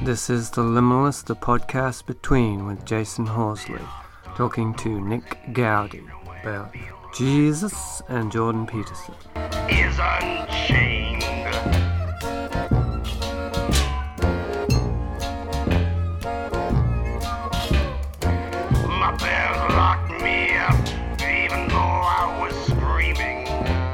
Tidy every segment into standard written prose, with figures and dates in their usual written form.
This is The Liminalist, the podcast between with Jason Horsley, talking to Nick Gowdy about Jesus and Jordan Peterson. Is unchained. My parents locked me up, even though I was screaming.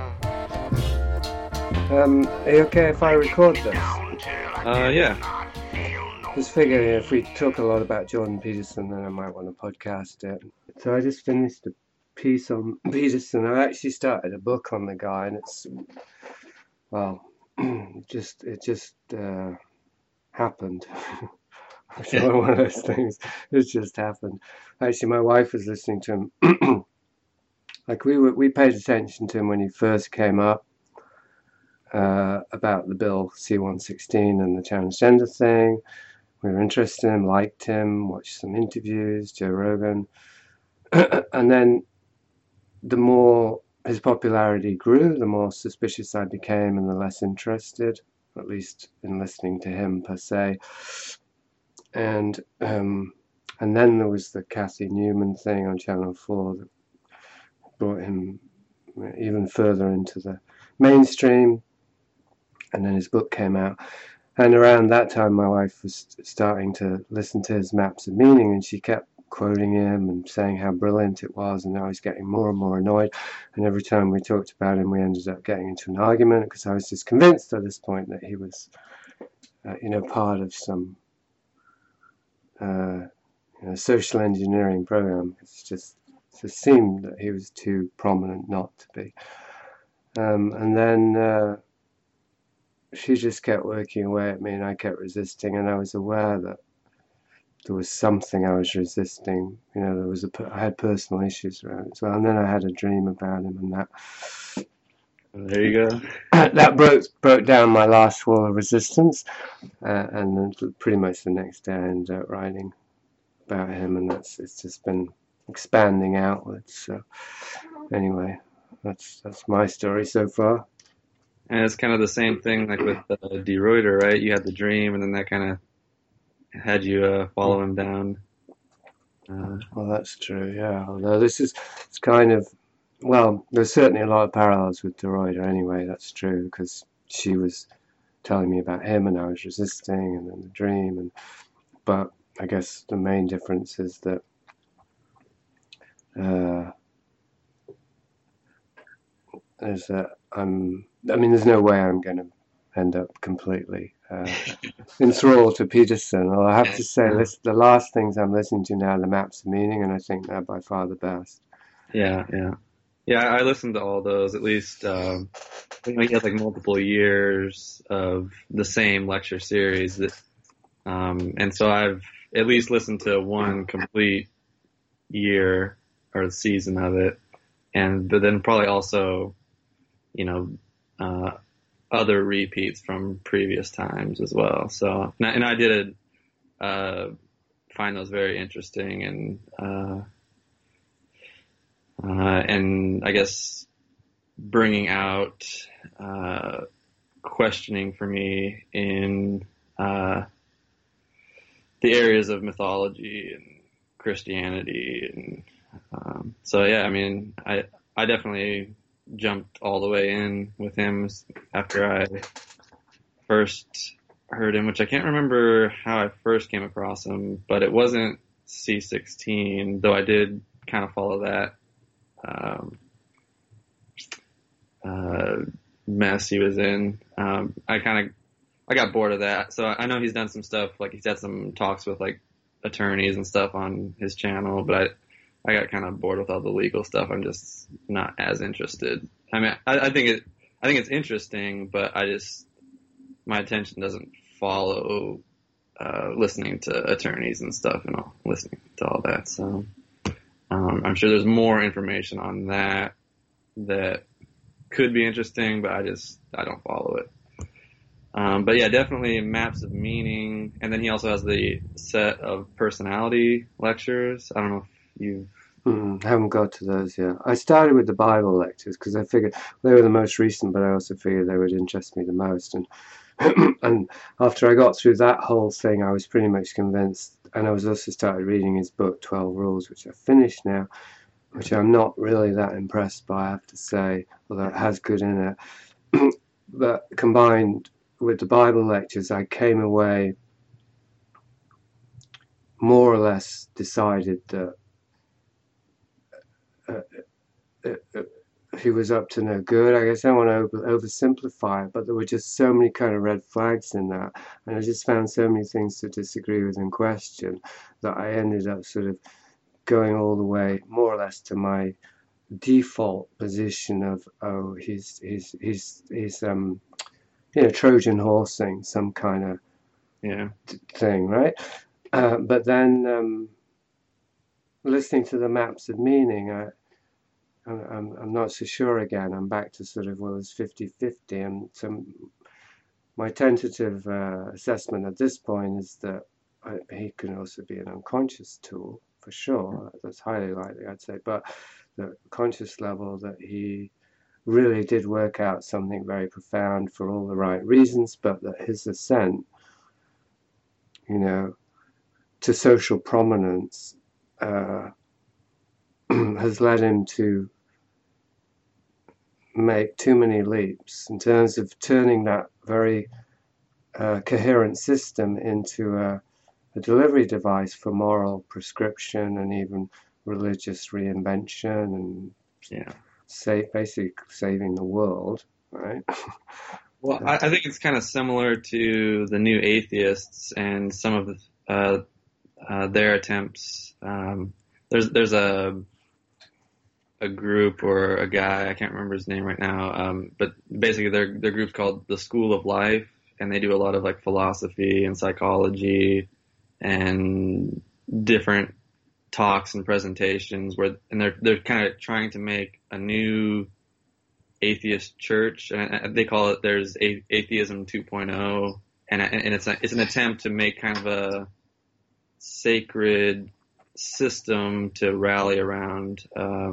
Are you okay if I record this? Yeah. Just figuring if we talk a lot about Jordan Peterson, then I might want to podcast it. So I just finished a piece on Peterson. I actually started a book on the guy, and it's, well, it just happened. It's one of those things. It just happened. Actually, my wife was listening to him. Like we paid attention to him when he first came up. About the bill C-116 and the transgender thing. We were interested in him, liked him, watched some interviews, Joe Rogan. And then the more his popularity grew, the more suspicious I became and the less interested, at least in listening to him per se. And then there was the Cathy Newman thing on Channel 4 that brought him even further into the mainstream. And then his book came out. And around that time, my wife was starting to listen to his Maps of Meaning, and she kept quoting him and saying how brilliant it was, and I was getting more and more annoyed. And every time we talked about him, we ended up getting into an argument, because I was just convinced at this point that he was, part of some social engineering program. It just seemed that he was too prominent not to be. And then she just kept working away at me, and I kept resisting, and I was aware that there was something I was resisting. I had personal issues around it as well, and then I had a dream about him, and that. There you go. That broke down my last wall of resistance, and then pretty much the next day I ended up writing about him, and it's just been expanding outwards. So anyway, that's my story so far. And it's kind of the same thing like with De Ruyter, right? You had the dream, and then that kind of had you follow him down. Well, that's true, yeah. Although it's kind of, well, there's certainly a lot of parallels with De Ruyter anyway, that's true, because she was telling me about him, and I was resisting, and then the dream. But I guess the main difference is that there's no way I'm going to end up completely enthralled to Peterson. Well, I have to say, the last things I'm listening to now are the Maps of Meaning, and I think they're by far the best. Yeah. I listened to all those. At least, he had like multiple years of the same lecture series, and so I've at least listened to one complete year or season of it, but then probably also, other repeats from previous times as well. So, and I did find those very interesting, and I guess bringing out questioning for me in the areas of mythology and Christianity, and so yeah, I definitely jumped all the way in with him after I first heard him, which I can't remember how I first came across him, but it wasn't C-16, though I did kind of follow that mess he was in. I got bored of that, so I know he's done some stuff, like he's had some talks with like attorneys and stuff on his channel, but I got kind of bored with all the legal stuff. I'm just not as interested. I think it's interesting, but my attention doesn't follow listening to attorneys and stuff, and listening to all that. So I'm sure there's more information on that could be interesting, but I don't follow it. But yeah, definitely Maps of Meaning, and then he also has the set of personality lectures. I don't know if you've haven't got to those yet. I started with the Bible lectures because I figured they were the most recent, but I also figured they would interest me the most. And And after I got through that whole thing, I was pretty much convinced. And I was also started reading his book, 12 Rules, which I've finished now, which I'm not really that impressed by, I have to say, although it has good in it. But combined with the Bible lectures, I came away more or less decided that he was up to no good. I guess I don't want to oversimplify it, but there were just so many kind of red flags in that, and I just found so many things to disagree with and question that I ended up sort of going all the way more or less to my default position of, oh, he's Trojan horsing some kind of thing, right? But then listening to the maps of meaning, I'm not so sure again. I'm back to sort of, well, it's 50-50. And so my tentative assessment at this point is that he can also be an unconscious tool, for sure. That's highly likely, I'd say. But the conscious level, that he really did work out something very profound for all the right reasons, but that his ascent, to social prominence has led him to make too many leaps in terms of turning that very coherent system into a delivery device for moral prescription and even religious reinvention and basically saving the world, right? Well, I think it's kind of similar to the New Atheists and some of their attempts. There's a group or a guy, I can't remember his name right now, but basically their group's called the School of Life, and they do a lot of like philosophy and psychology and different talks and presentations and they're kind of trying to make a new atheist church, and they call it, there's Atheism 2.0, and it's an attempt to make kind of a sacred system to rally around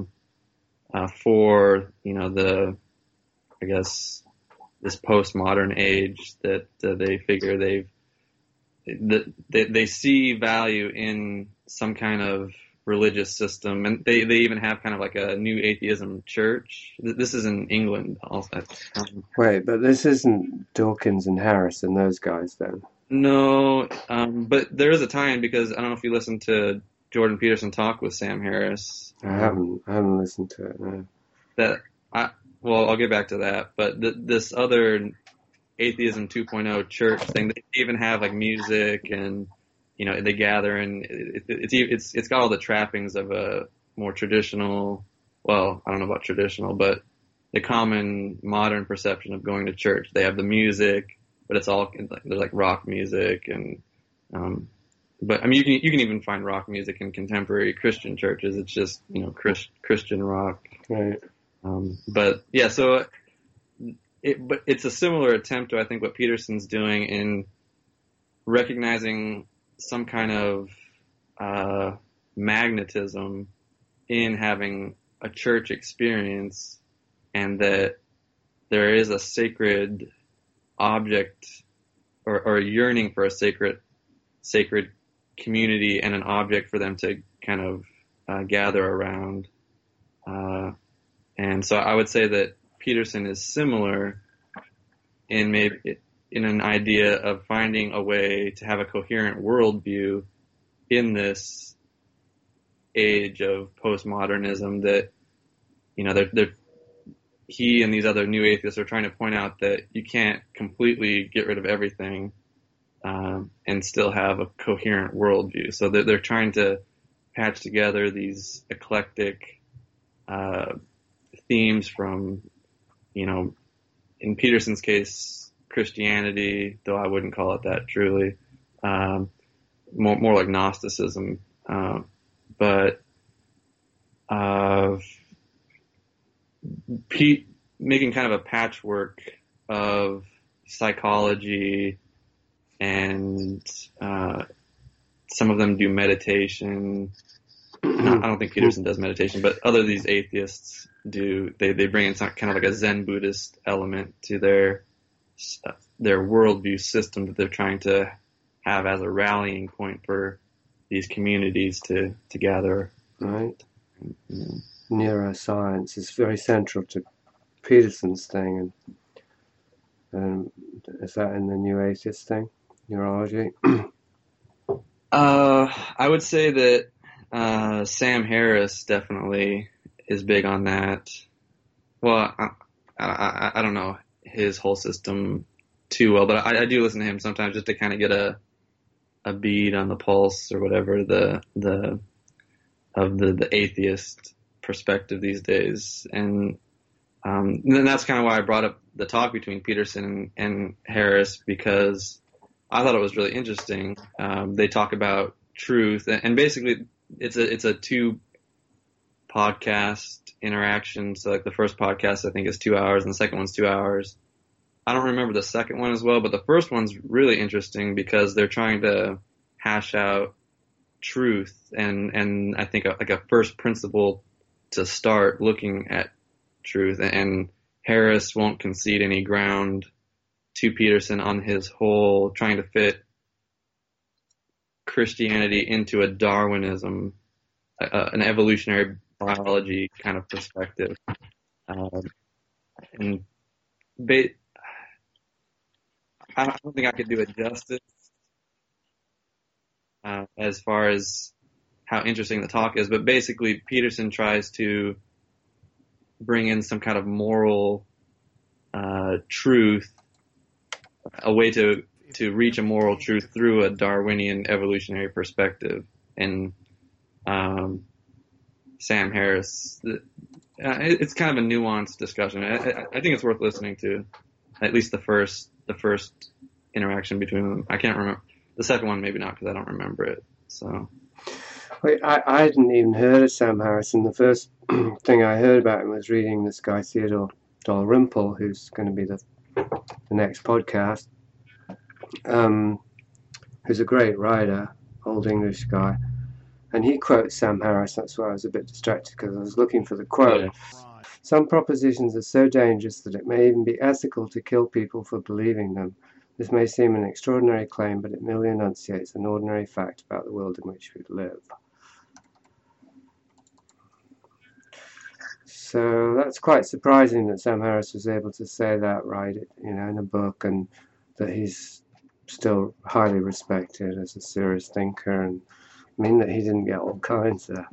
for I guess this postmodern age that they figure they see value in some kind of religious system, and they even have kind of like a new atheism church. This is in England also. Wait, but this isn't Dawkins and Harris and those guys then? No, but there is a tie-in, because I don't know if you listened to Jordan Peterson talk with Sam Harris. I haven't listened to it. No. I'll get back to that. But this other Atheism 2.0 church thing, they even have like music, and they gather, and it's got all the trappings of a more traditional. Well, I don't know about traditional, but the common modern perception of going to church. They have the music, but it's all there's like rock music, and but I mean you can even find rock music in contemporary Christian churches. It's just Christian rock. Right. But yeah, so but it's a similar attempt to, I think, what Peterson's doing in recognizing some kind of magnetism in having a church experience, and that there is a sacred object or a yearning for a sacred community and an object for them to kind of gather around. And so I would say that Peterson is similar in an idea of finding a way to have a coherent worldview in this age of postmodernism, that he and these other new atheists are trying to point out that you can't completely get rid of everything and still have a coherent worldview. So they're trying to patch together these eclectic themes from, in Peterson's case, Christianity, though I wouldn't call it that truly, more like Gnosticism, but Pete making kind of a patchwork of psychology, and some of them do meditation. I don't think Peterson does meditation, but other of these atheists do. They bring in some kind of like a Zen Buddhist element to their their worldview system that they're trying to have as a rallying point for these communities to gather. Right. You know. Neuroscience is very central to Peterson's thing, and is that in the New Atheist thing, neurology? I would say that Sam Harris definitely is big on that. Well, I don't know his whole system too well, but I do listen to him sometimes just to kind of get a beat on the pulse or whatever the atheist perspective these days, and then that's kind of why I brought up the talk between Peterson and Harris, because I thought it was really interesting. They talk about truth, and basically it's a two podcast interaction. So like the first podcast I think is 2 hours, and the second one's 2 hours. I don't remember the second one as well, but the first one's really interesting because they're trying to hash out truth, and I think like a first principle to start looking at truth. And Harris won't concede any ground to Peterson on his whole trying to fit Christianity into a Darwinism, an evolutionary biology kind of perspective. And I don't think I could do it justice as far as how interesting the talk is, but basically Peterson tries to bring in some kind of moral truth, a way to reach a moral truth through a Darwinian evolutionary perspective. And Sam Harris, it's kind of a nuanced discussion. I think it's worth listening to, at least the first interaction between them. I can't remember the second one, maybe not, because I don't remember it. So. Wait, I hadn't even heard of Sam Harrison. The first thing I heard about him was reading this guy Theodore Dalrymple, who's going to be the next podcast, who's a great writer, old English guy, and he quotes Sam Harris. That's why I was a bit distracted, because I was looking for the quote. Yeah. Some propositions are so dangerous that it may even be ethical to kill people for believing them. This may seem an extraordinary claim, but it merely enunciates an ordinary fact about the world in which we live. So that's quite surprising that Sam Harris was able to say that, right, in a book, and that he's still highly respected as a serious thinker, and I mean that he didn't get all kinds of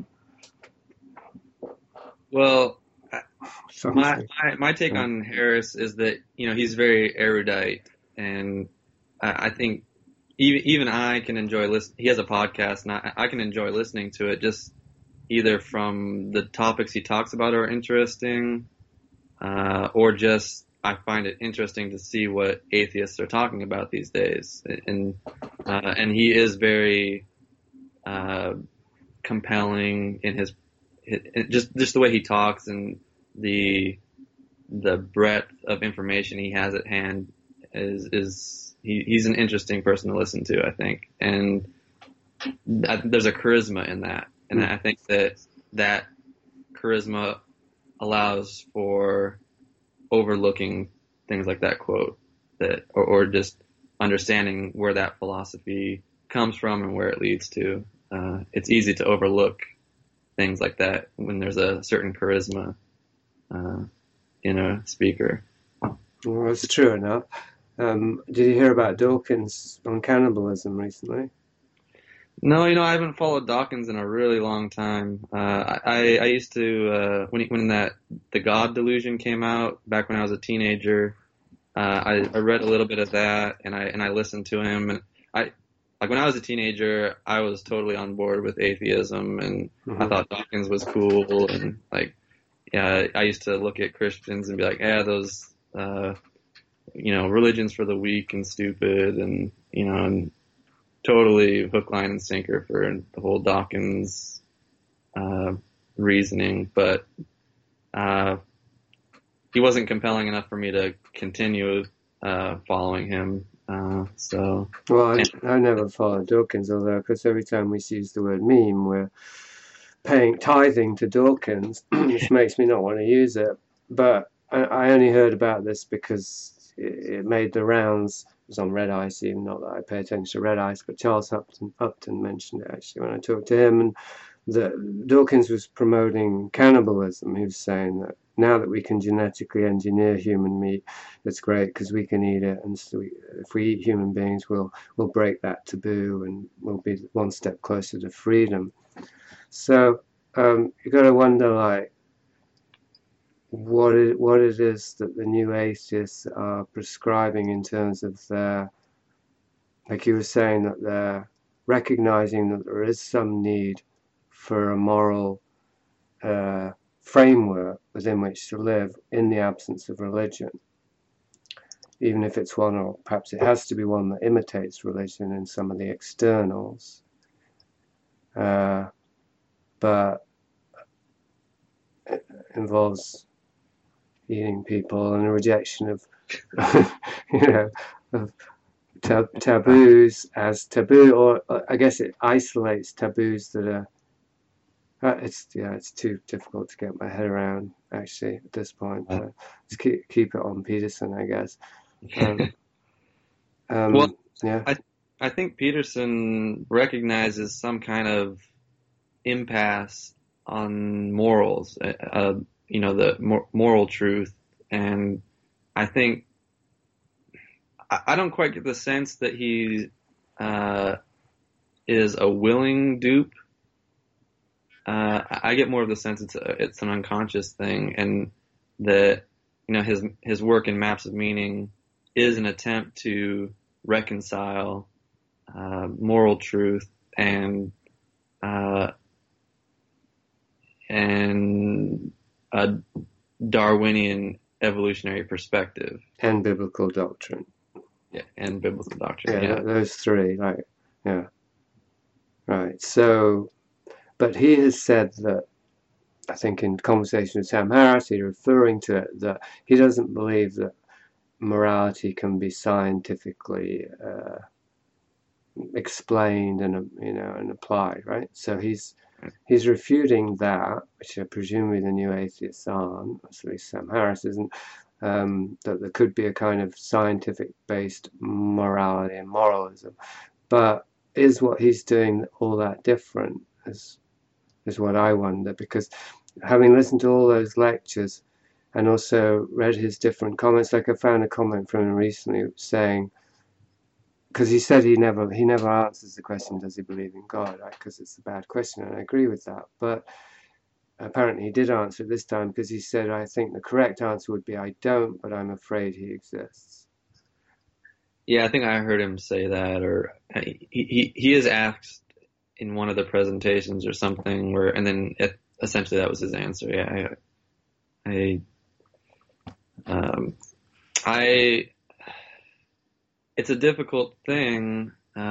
Well, something. my take on Harris is that he's very erudite, and I think even I can enjoy listening. He has a podcast, and I can enjoy listening to it just either from the topics he talks about are interesting, or just I find it interesting to see what atheists are talking about these days, and he is very compelling in his just the way he talks, and the breadth of information he has at hand he's an interesting person to listen to, I think, and there's a charisma in that, and I think that charisma allows for overlooking things like that quote, or just understanding where that philosophy comes from and where it leads to. It's easy to overlook things like that when there's a certain charisma in a speaker. Well, that's true enough. Did you hear about Dawkins on cannibalism recently? No, I haven't followed Dawkins in a really long time. I used to when the God Delusion came out back when I was a teenager. I read a little bit of that, and I listened to him, and when I was a teenager, I was totally on board with atheism, and I thought Dawkins was cool, and I used to look at Christians and be like, yeah, those religion's for the weak and stupid, and and totally hook, line, and sinker for the whole Dawkins reasoning, but he wasn't compelling enough for me to continue following him. Well, I never followed Dawkins, although, because every time we use the word meme, we're paying tithing to Dawkins, which makes me not want to use it. But I only heard about this because it made the rounds. It was on Red Ice, even not that I pay attention to Red Ice, but Charles Upton mentioned it actually when I talked to him, and that Dawkins was promoting cannibalism. He was saying that now that we can genetically engineer human meat, it's great because we can eat it, and so if we eat human beings, we'll break that taboo and we'll be one step closer to freedom. So you got to wonder, like, what it is that the new atheists are prescribing in terms of their, like you were saying, that they're recognizing that there is some need for a moral framework within which to live in the absence of religion, even if it's one, or perhaps it has to be one, that imitates religion in some of the externals, but it involves eating people and a rejection of of taboos as taboo, or I guess it isolates taboos that are it's too difficult to get my head around actually at this point. Just keep it on Peterson, I guess. Well, Yeah. I think Peterson recognizes some kind of impasse on morals, the moral truth, and I think I don't quite get the sense that he is a willing dupe. I get more of the sense it's an unconscious thing, and that his work in Maps of Meaning is an attempt to reconcile moral truth and a Darwinian evolutionary perspective And biblical doctrine. Yeah, and biblical doctrine. Yeah, those three, like, yeah, right. So, but he has said that, I think in conversation with Sam Harris, he's referring to it, that he doesn't believe that morality can be scientifically explained and and applied, right? So he's refuting that, which presumably the new atheists aren't, at least Sam Harris isn't, that there could be a kind of scientific-based morality and moralism. But is what he's doing all that different? Is what I wonder, because having listened to all those lectures and also read his different comments, like I found a comment from him recently saying, because he said he never answers the question, does he believe in God, right? Because it's a bad question, and I agree with that. But apparently he did answer it this time, because he said, I think the correct answer would be, I don't, but I'm afraid he exists. Yeah, I think I heard him say that, or he is asked in one of the presentations or something where, and then essentially that was his answer. Yeah, it's a difficult thing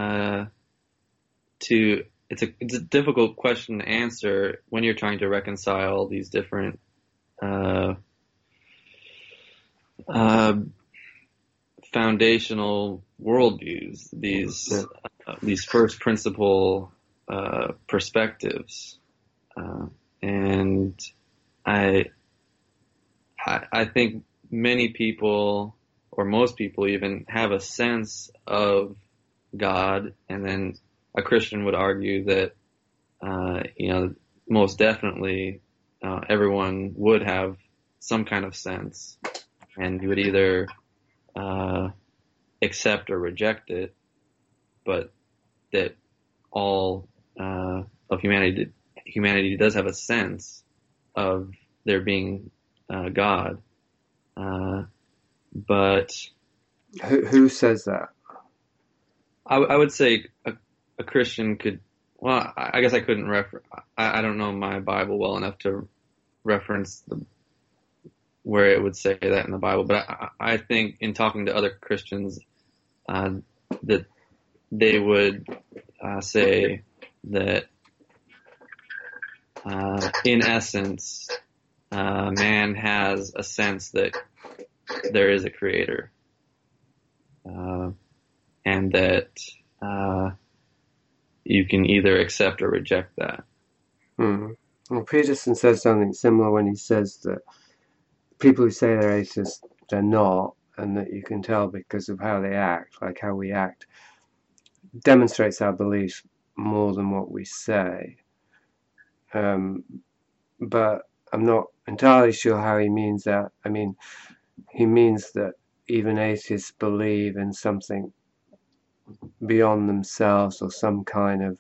it's a difficult question to answer when you're trying to reconcile these different foundational worldviews, these first principle perspectives, and I think many people, or most people even, have a sense of God, and then a Christian would argue that most definitely everyone would have some kind of sense, and you would either accept or reject it, but that all of humanity does have a sense of there being God. But who says that? I would say a Christian could. Well, I guess I couldn't I don't know my Bible well enough to reference where it would say that in the Bible, but I think in talking to other Christians, that they would say that in essence, man has a sense that there is a creator, and that you can either accept or reject that. Well, Peterson says something similar when he says that people who say they're atheists, they're not, and that you can tell because of how they act, like how we act, demonstrates our beliefs more than what we say. But I'm not entirely sure how he means that. I mean, he means that even atheists believe in something beyond themselves, or some kind of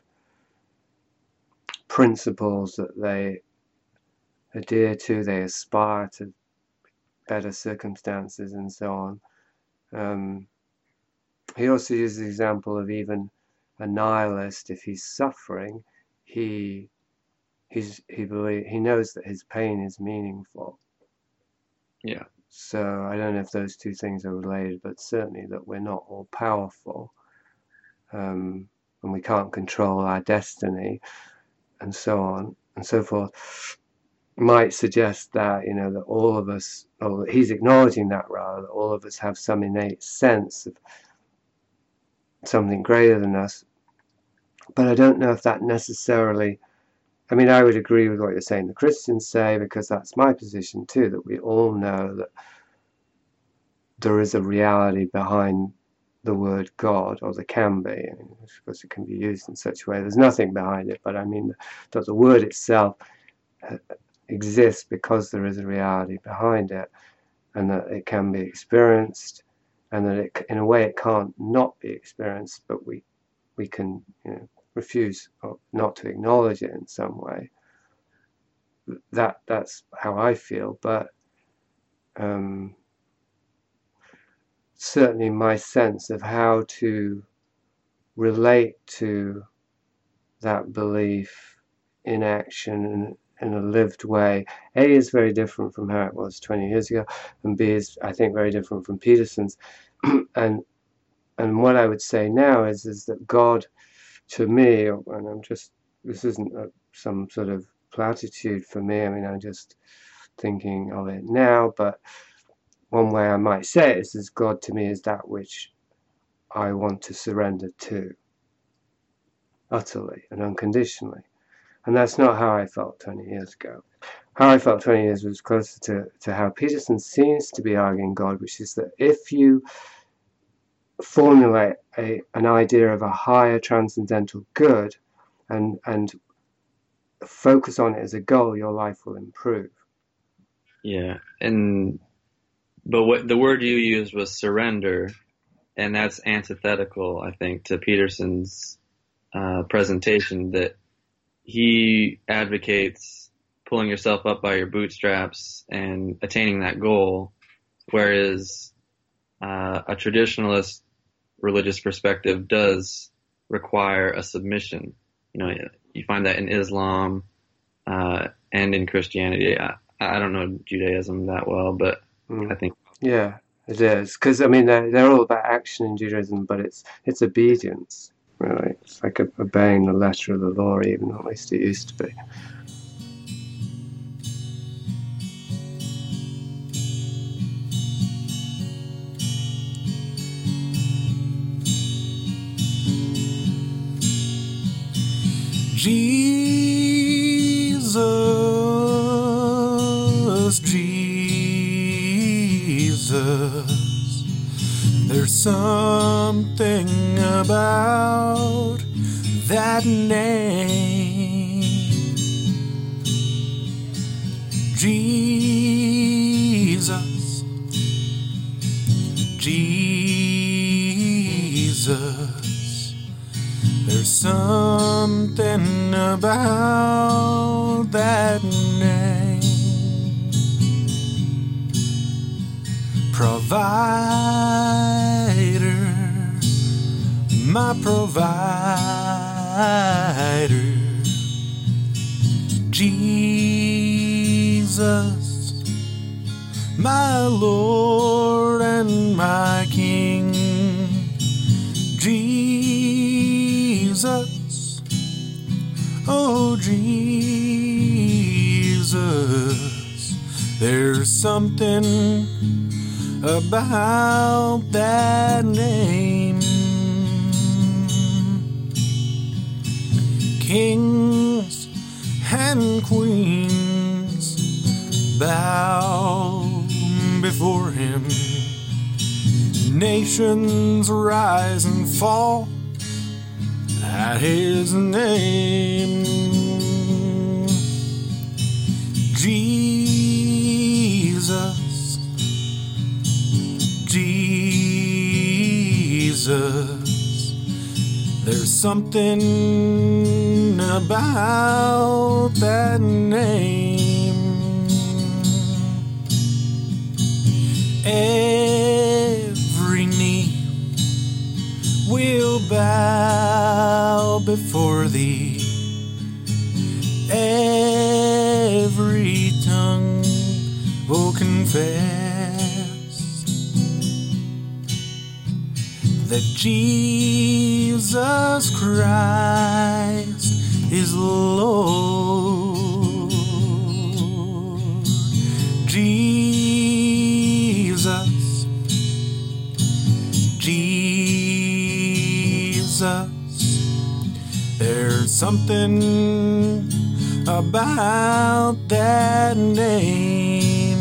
principles that they adhere to, they aspire to better circumstances and so on. He also uses the example of even a nihilist. If he's suffering, he knows that his pain is meaningful. Yeah. So I don't know if those two things are related, but certainly that we're not all powerful, and we can't control our destiny, and so on and so forth, might suggest that, you know, that all of us, or he's acknowledging that rather, that all of us have some innate sense of something greater than us. But I don't know if that necessarily, I mean, I would agree with what you're saying the Christians say, because that's my position too, that we all know that there is a reality behind the word God, or there can be. I mean, of course it can be used in such a way, there's nothing behind it, but I mean that the word itself exists because there is a reality behind it, and that it can be experienced, and that it, in a way, it can't not be experienced, but we can, you know, refuse or not to acknowledge it in some way. That's how I feel, but certainly my sense of how to relate to that belief in action and in a lived way, A, is very different from how it was 20 years ago, and B, is, I think, very different from Peterson's. and what I would say now is that God, to me, and I'm just, this isn't some sort of platitude for me, I mean, I'm just thinking of it now, but one way I might say it is God to me is that which I want to surrender to, utterly and unconditionally. And that's not how I felt 20 years ago. How I felt 20 years was closer to how Peterson seems to be arguing God, which is that if you formulate an idea of a higher transcendental good and focus on it as a goal, your life will improve. Yeah. But what the word you used was surrender, and that's antithetical, I think, to Peterson's presentation, that he advocates pulling yourself up by your bootstraps and attaining that goal, whereas a traditionalist religious perspective does require a submission. You know, you find that in Islam and in Christianity. I don't know Judaism that well, but I think. Yeah, it is. Because, I mean, they're all about action in Judaism, but it's obedience, really. It's like obeying the letter of the law, even, at least it used to be. Jesus, Jesus, there's something about that name. Jesus, Jesus, there's something about that name. Provider, my provider, Jesus, my Lord and my King. Jesus, oh Jesus, there's something about that name. Kings and queens bow before him. Nations rise and fall at his name. Jesus, Jesus, there's something about that name. Every knee will bow before thee. Every tongue will confess that Jesus Christ is Lord. Jesus, Jesus, there's something about that name.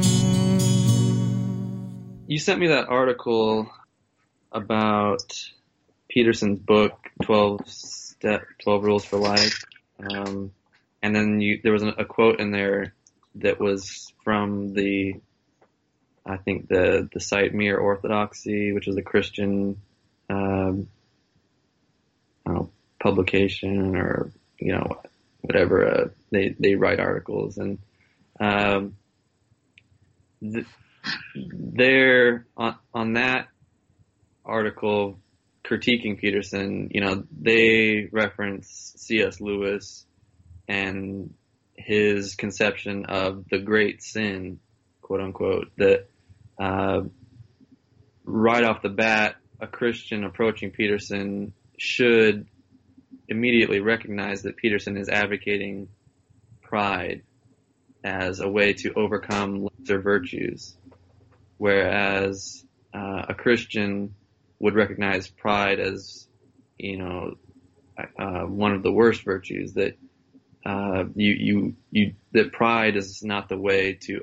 You sent me that article about Peterson's book, 12 Rules for Life. And then there was a quote in there that was from I think the site Mere Orthodoxy, which is a Christian, I don't know, publication or, whatever, they write articles. And, they're on that article critiquing Peterson, they reference C.S. Lewis and his conception of the great sin, quote unquote, that right off the bat, a Christian approaching Peterson should immediately recognize that Peterson is advocating pride as a way to overcome lesser virtues, whereas a Christian would recognize pride as, one of the worst virtues, that that pride is not the way to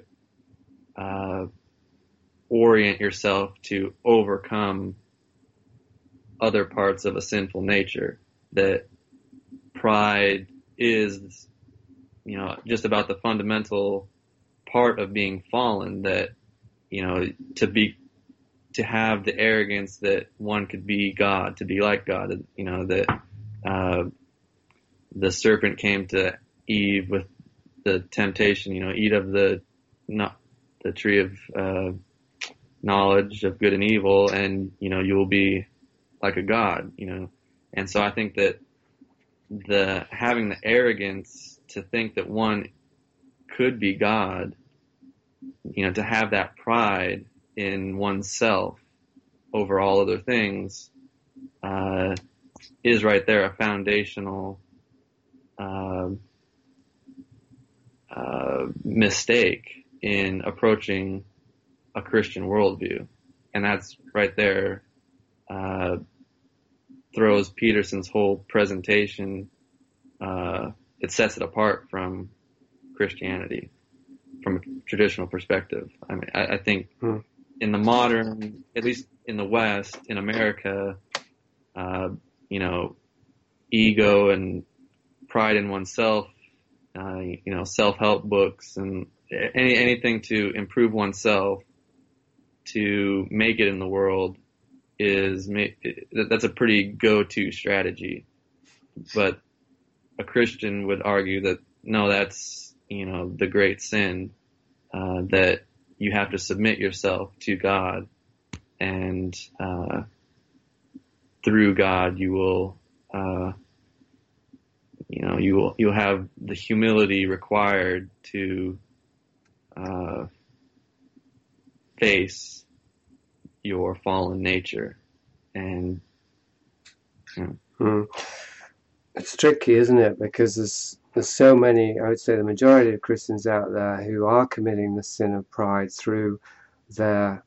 orient yourself to overcome other parts of a sinful nature, that pride is, just about the fundamental part of being fallen, that, to have the arrogance that one could be God, to be like God, that the serpent came to Eve with the temptation, eat of the tree of knowledge of good and evil, and you will be like a god, and so I think that having the arrogance to think that one could be God, to have that pride in oneself over all other things, is right there a foundational mistake in approaching a Christian worldview. And that's right there throws Peterson's whole presentation, it sets it apart from Christianity, from a traditional perspective. I mean, I think in the modern, at least in the West, in America, ego and pride in oneself, self-help books and anything to improve oneself, to make it in the world, that's a pretty go-to strategy. But a Christian would argue that no, that's the great sin, that you have to submit yourself to God, and through God you will you'll have the humility required to face your fallen nature. And it's tricky, isn't it? Because there's so many, I would say the majority of Christians out there who are committing the sin of pride through their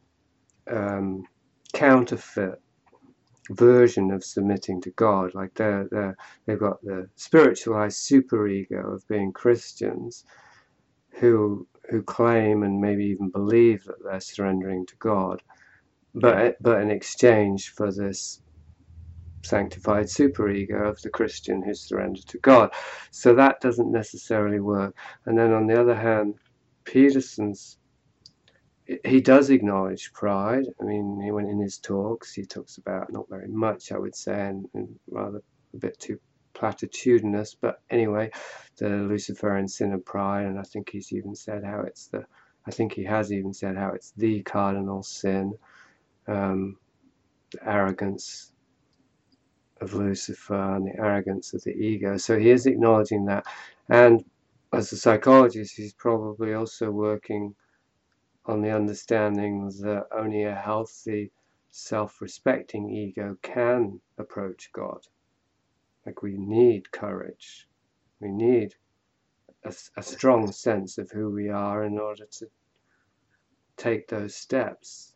counterfeit version of submitting to God. Like they've got the spiritualized superego of being Christians who claim and maybe even believe that they're surrendering to God, but in exchange for this sanctified superego of the Christian who's surrendered to God. So that doesn't necessarily work. And then on the other hand, Peterson's, he does acknowledge pride. I mean, he went in his talks, he talks about, not very much, I would say, and rather a bit too platitudinous, but anyway, the Luciferian sin of pride, and I think he's even said how it's he has even said how it's the cardinal sin, the arrogance of Lucifer and the arrogance of the ego. So he is acknowledging that, and as a psychologist, he's probably also working on the understanding that only a healthy, self-respecting ego can approach God. Like, we need courage. We need a strong sense of who we are in order to take those steps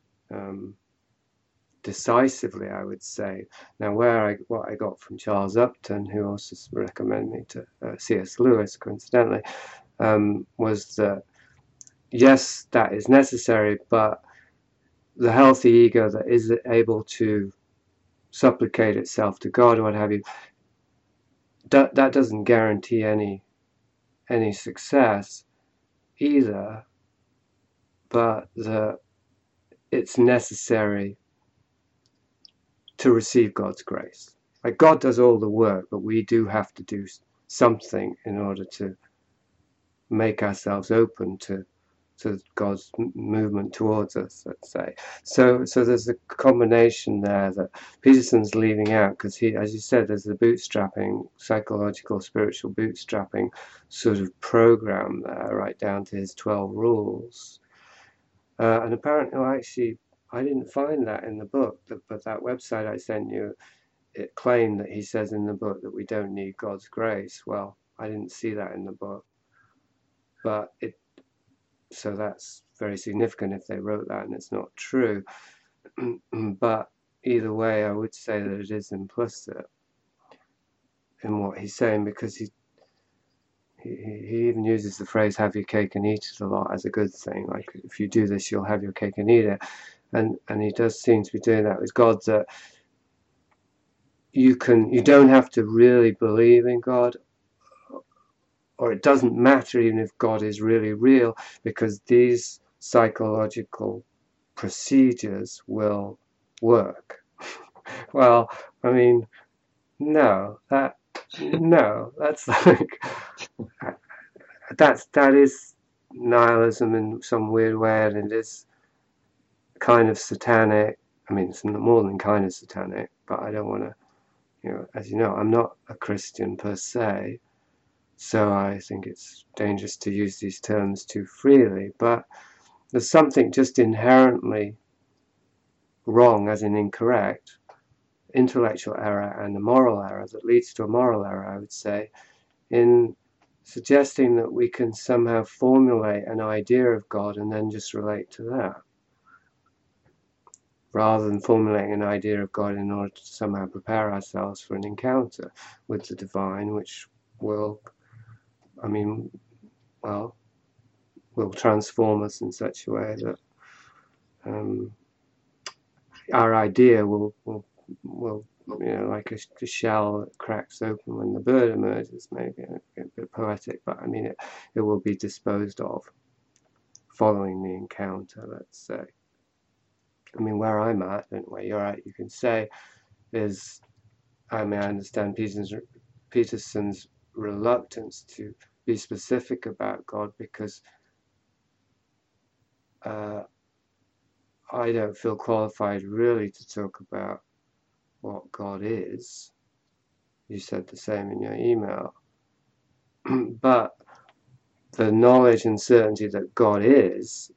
decisively, I would say. Now, what I got from Charles Upton, who also recommended me to C.S. Lewis, coincidentally, was that yes, that is necessary, but the healthy ego that is able to supplicate itself to God, or what have you, that doesn't guarantee any success either, but it's necessary to receive God's grace. Like, God does all the work, but we do have to do something in order to make ourselves open to God's movement towards us, let's say. So there's a combination there that Peterson's leaving out, because he, as you said, there's the bootstrapping, psychological, spiritual bootstrapping sort of program there, right down to his 12 rules. And apparently, well, actually, I didn't find that in the book, but that website I sent you, it claimed that he says in the book that we don't need God's grace. Well, I didn't see that in the book, but so that's very significant if they wrote that and it's not true. But either way, I would say that it is implicit in what he's saying, because he even uses the phrase "have your cake and eat it" a lot as a good thing. Like, if you do this, you'll have your cake and eat it. And he does seem to be doing that with God, that you don't have to really believe in God, or it doesn't matter even if God is really real, because these psychological procedures will work. Well, I mean, that's like that is nihilism in some weird way, and it is kind of satanic. I mean, it's more than kind of satanic, but I don't want to, as you know, I'm not a Christian per se, so I think it's dangerous to use these terms too freely. But there's something just inherently wrong, as in incorrect, intellectual error and a moral error that leads to a moral error, I would say, in suggesting that we can somehow formulate an idea of God and then just relate to that, rather than formulating an idea of God in order to somehow prepare ourselves for an encounter with the divine, which will transform us in such a way that our idea will like a shell that cracks open when the bird emerges, maybe a bit poetic, but I mean it will be disposed of following the encounter, let's say. I mean, where I'm at, and where you're at, you can say, is, I understand Peterson's reluctance to be specific about God, because I don't feel qualified really to talk about what God is. You said the same in your email. But the knowledge and certainty that God is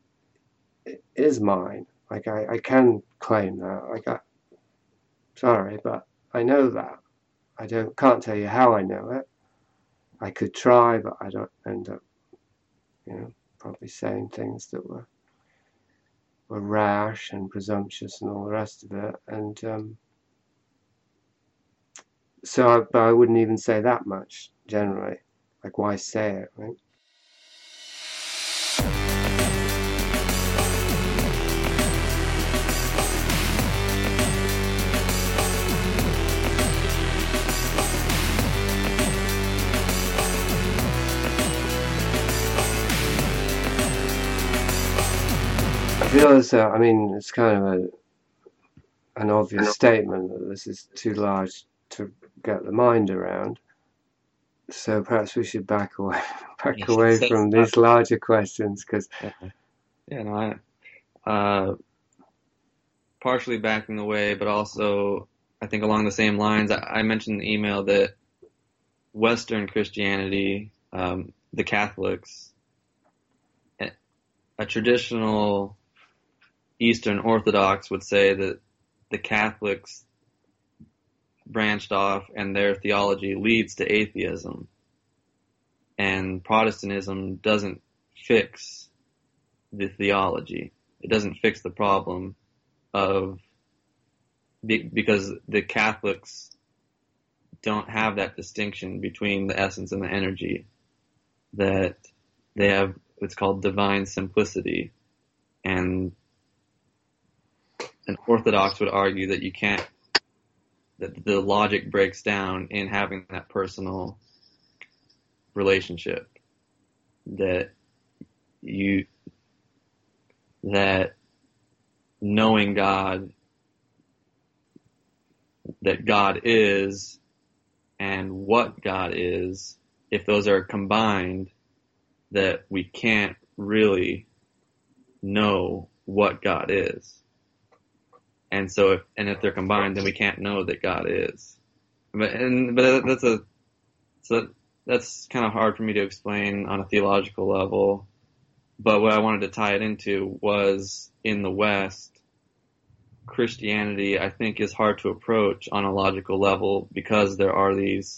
mine. Like, I can claim that. Sorry, but I know that. I can't tell you how I know it. I could try, but I don't end up, probably saying things that were rash and presumptuous and all the rest of it. And but I wouldn't even say that much generally. Like, why say it, right? does. I mean, it's kind of an obvious statement that this is too large to get the mind around. So perhaps we should back away from these larger questions, because partially backing away, but also I think along the same lines. I mentioned in the email that Western Christianity, the Catholics, a traditional Eastern Orthodox would say that the Catholics branched off and their theology leads to atheism, and Protestantism doesn't fix the theology. It doesn't fix the problem because the Catholics don't have that distinction between the essence and the energy, that they have what's called divine simplicity, and an Orthodox would argue that that the logic breaks down in having that personal relationship, that knowing God, that God is, and what God is, if those are combined, that we can't really know what God is. And so if they're combined, then we can't know that God is. But that's kind of hard for me to explain on a theological level. But what I wanted to tie it into was, in the West, Christianity, I think, is hard to approach on a logical level because there are these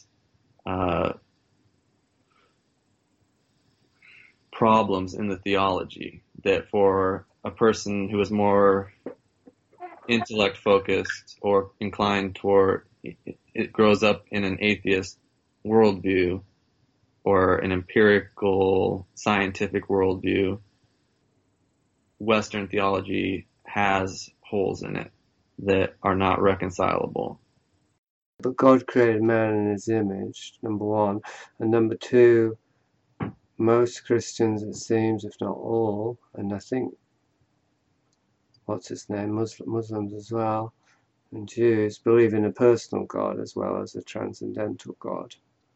problems in the theology that for a person who is more intellect focused or inclined toward, it grows up in an atheist worldview or an empirical scientific worldview, Western theology has holes in it that are not reconcilable. But God created man in his image, number one. And number two, most Christians, it seems, if not all, and I think, Muslims as well, and Jews, believe in a personal God as well as a transcendental God,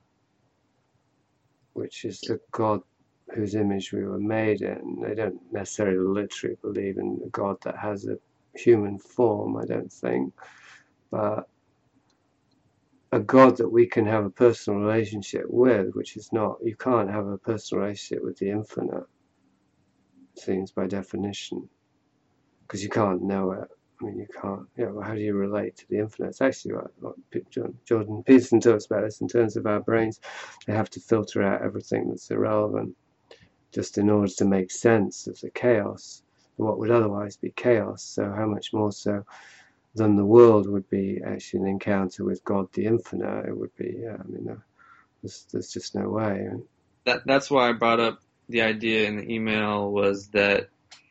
which is the God whose image we were made in. They don't necessarily literally believe in a God that has a human form, I don't think, but a God that we can have a personal relationship with, which is not, you can't have a personal relationship with the infinite, it seems, by definition, because you can't know it. I mean, you can't, well, how do you relate to the infinite? It's actually what Jordan Peterson talks about this in terms of our brains. They have to filter out everything that's irrelevant just in order to make sense of the chaos, what would otherwise be chaos. So how much more so than the world would be actually an encounter with God the infinite? It would be, I mean, there's just no way. That's why I brought up the idea in the email, was that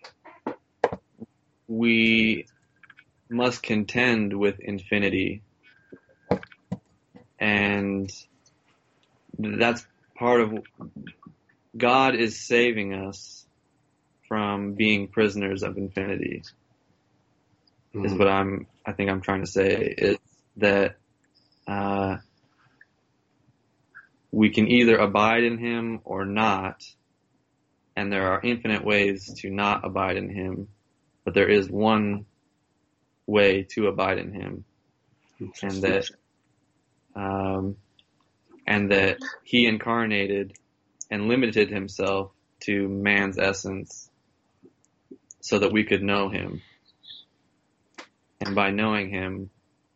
we must contend with infinity, and that's part of God is saving us from being prisoners of infinity. Is what I think I'm trying to say, is that we can either abide in him or not, and there are infinite ways to not abide in him, but there is one way to abide in him, and that he incarnated and limited himself to man's essence so that we could know him, and by knowing him,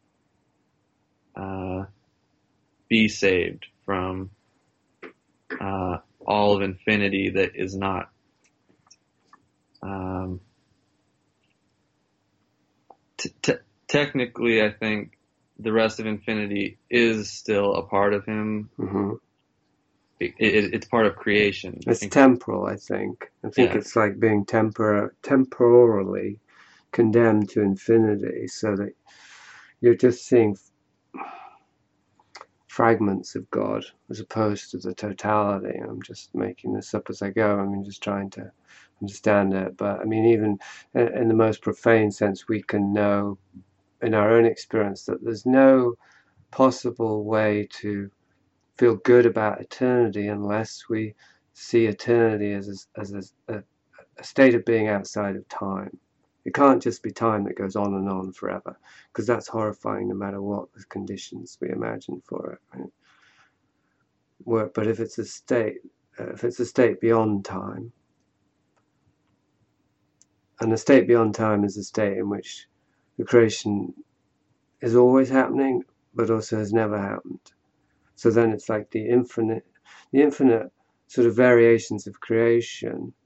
be saved from all of infinity that is not technically, I think the rest of infinity is still a part of him. Mm-hmm. It's part of creation. It's temporal, I think. It's like being temporally condemned to infinity, so that you're just seeing fragments of God as opposed to the totality. I'm just making this up as I go. I mean, just trying to understand it. But I mean, even in the most profane sense, we can know in our own experience that there's no possible way to feel good about eternity unless we see eternity as a state of being outside of time. It can't just be time that goes on and on forever, because that's horrifying no matter what the conditions we imagine for it. Right? But if it's a state beyond time, and the state beyond time is a state in which the creation is always happening, but also has never happened. So then it's like the infinite sort of variations of creation.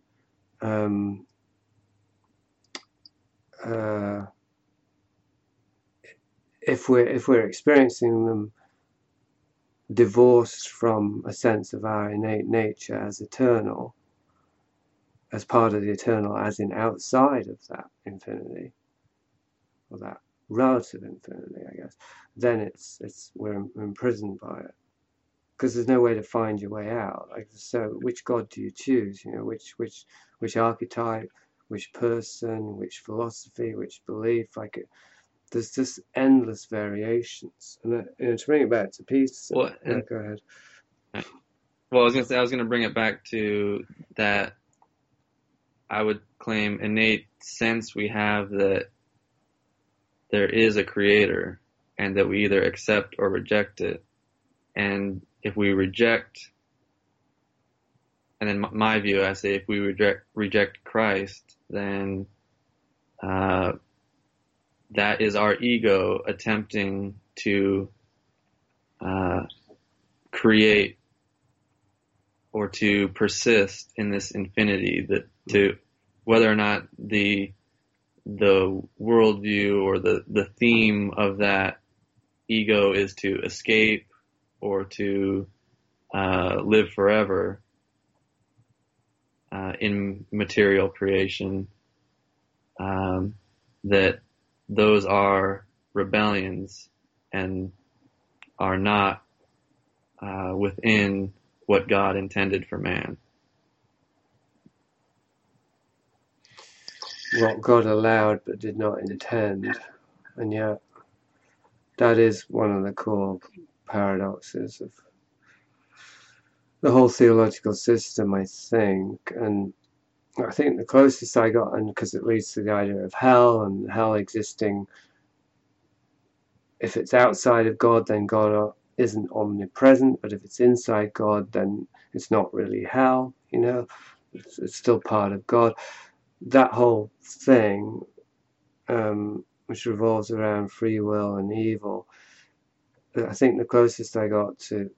If we're experiencing them divorced from a sense of our innate nature as eternal, as part of the eternal, as in outside of that infinity, or that relative infinity, I guess, then we're imprisoned by it, because there's no way to find your way out. Like, so which God do you choose? You know, which archetype, which person, which philosophy, which belief? Like, there's just endless variations. And to bring it back to peace, Well, go ahead. Well, I was gonna bring it back to that. I would claim innate sense we have that there is a creator, and that we either accept or reject it. And if we reject, and in my view, I say if we reject Christ, then that is our ego attempting to create or to persist in this infinity, that to whether or not the worldview or the theme of that ego is to escape or to live forever in material creation, that those are rebellions and are not within what God intended for man. What God allowed but did not intend. And yet, that is one of the core paradoxes of the whole theological system, I think. And I think the closest I got, and because it leads to the idea of hell, and hell existing, if it's outside of God, then God isn't omnipresent, but if it's inside God, then it's not really hell, you know, it's still part of God. That whole thing, which revolves around free will and evil, I think the closest I got to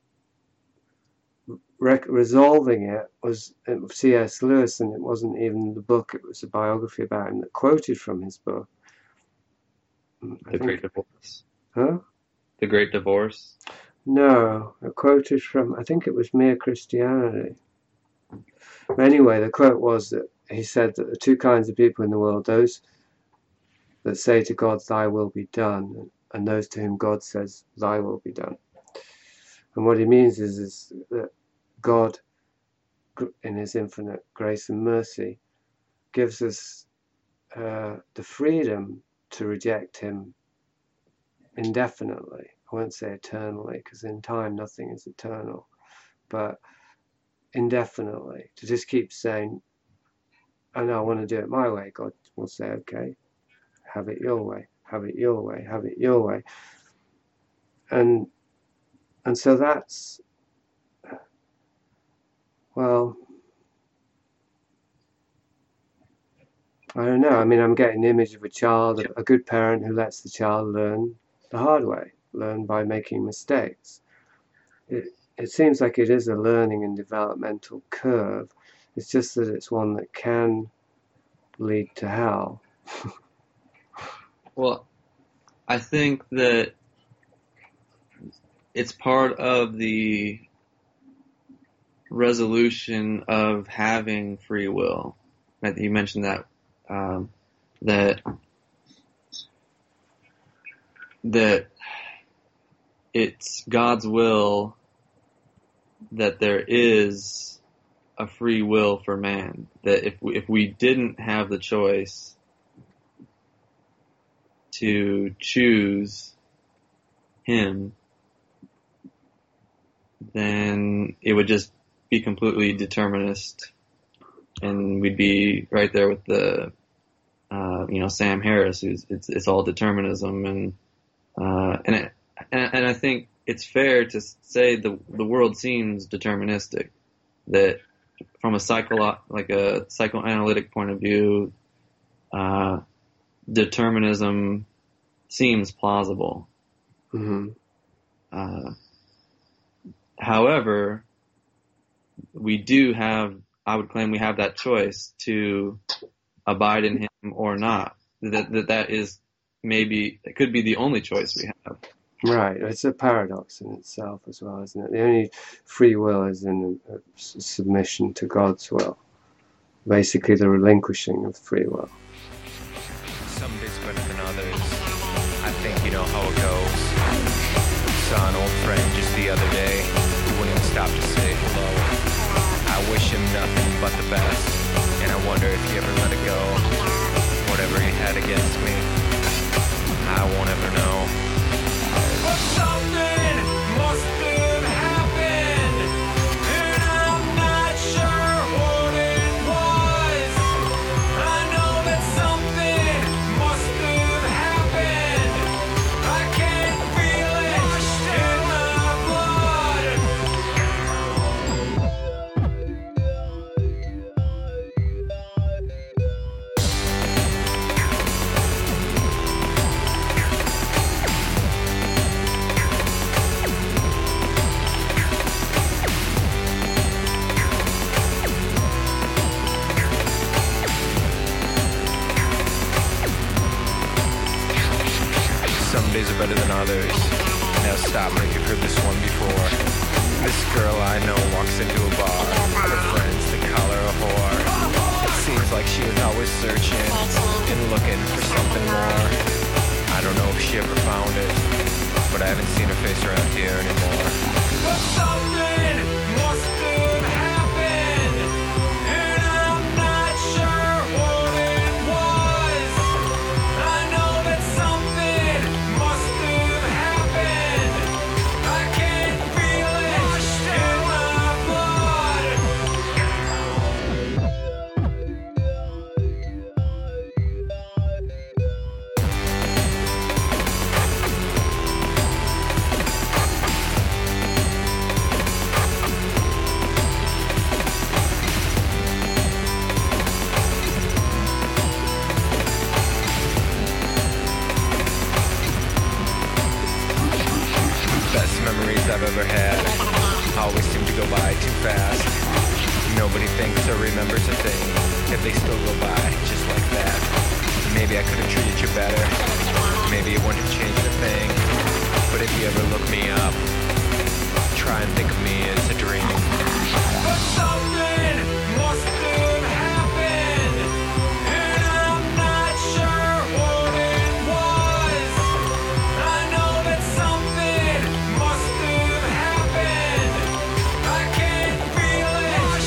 resolving it was C.S. Lewis, and it wasn't even the book, it was a biography about him that quoted from his book. Great Divorce. Huh? The Great Divorce? No, it quoted from, I think it was Mere Christianity. Anyway, the quote was that he said that the two kinds of people in the world, those that say to God, thy will be done, and those to whom God says, thy will be done. And what he means is that God, in his infinite grace and mercy, gives us the freedom to reject him indefinitely. I won't say eternally, because in time nothing is eternal, but indefinitely, to just keep saying, oh no, I want to do it my way. God will say, okay, have it your way, have it your way, have it your way. And so that's, well, I don't know. I mean, I'm getting the image of a child, a good parent who lets the child learn the hard way, learn by making mistakes. It seems like it is a learning and developmental curve. It's just that it's one that can lead to hell. Well, I think that it's part of the resolution of having free will. You mentioned that that it's God's will that there is a free will for man. That if we didn't have the choice to choose him, then it would just be completely determinist, and we'd be right there with the Sam Harris, who's it's all determinism, and I think it's fair to say the world seems deterministic, that from a psychoanalytic point of view, determinism seems plausible. Mm-hmm. However, I would claim we have that choice to abide in him or not. That is maybe, it could be the only choice we have. Right, it's a paradox in itself as well, isn't it? The only free will is in submission to God's will. Basically, the relinquishing of free will. Some days better than others. I think you know how it goes. Saw an old friend just the other day who wouldn't stop to say hello. I wish him nothing but the best, and I wonder if he ever let it go. Whatever he had against me, I won't ever know. But something must have happened, and I'm not sure what it was. I know that something must have happened. I can feel it in my blood. Some days are better than others. Now stop me if you've heard this one before. This girl I know walks into a bar. Her friends, they call her a whore. It seems like she was always searching and looking for something more. I don't know if she ever found it, but I haven't seen her face around here anymore. But something must have happened, and I'm not sure what it was. I know that something must have happened. I can feel it Best memories I've ever had always seem to go by too fast. Nobody thinks or remembers a thing if they still go by just like that. Maybe I could have treated you better. Maybe it wouldn't have changed a thing. But if you ever look me up, try and think of me as a dream. But something must have happened, and I'm not sure what it was. I know that something must have happened. I can feel it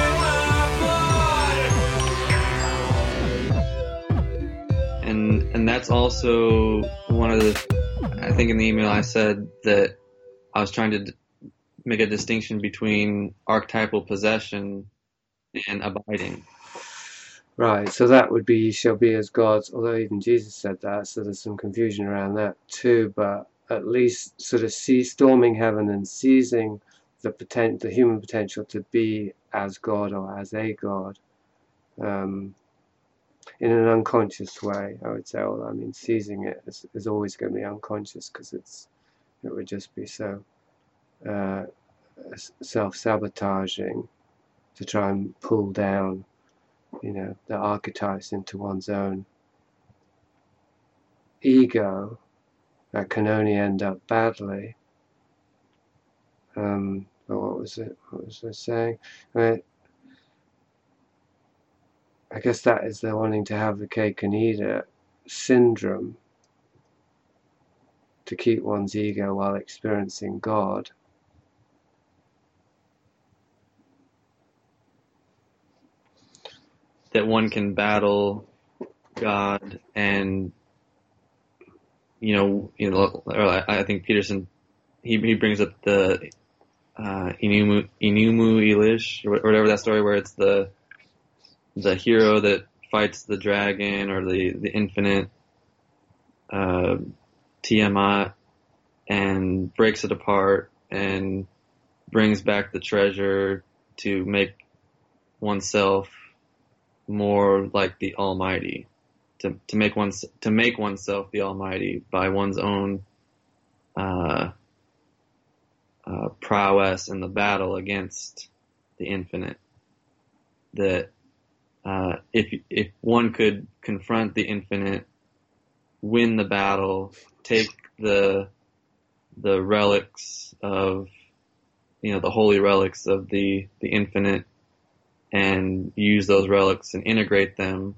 in my blood. And that's also one of the, I think in the email I said that I was trying to make a distinction between archetypal possession and abiding. Right, so that would be, "Ye shall be as gods," although even Jesus said that, so there's some confusion around that too, but at least sort of storming heaven and seizing the human potential to be as God or as a God, in an unconscious way, I would say. Well, I mean, seizing it is always going to be unconscious, because it would just be so self-sabotaging to try and pull down, the archetypes into one's own ego. That can only end up badly. But what was I saying? I guess that is the wanting to have the cake and eat it syndrome, to keep one's ego while experiencing God. That one can battle God and or I think Peterson he brings up the Inumu Elish or whatever that story where it's the hero that fights the dragon or the infinite Tiamat and breaks it apart and brings back the treasure to make oneself more like the Almighty, to make oneself the Almighty by one's own prowess in the battle against the infinite. That if one could confront the infinite, win the battle, take the relics of the holy relics of the infinite, and use those relics and integrate them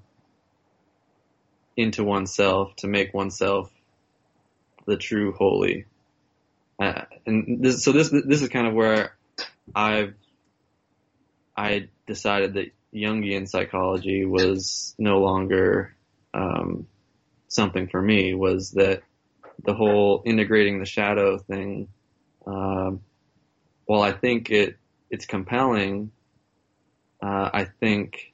into oneself to make oneself the true holy. And this is kind of where I decided that Jungian psychology was no longer something for me. Was that the whole integrating the shadow thing? While I think it's compelling, I think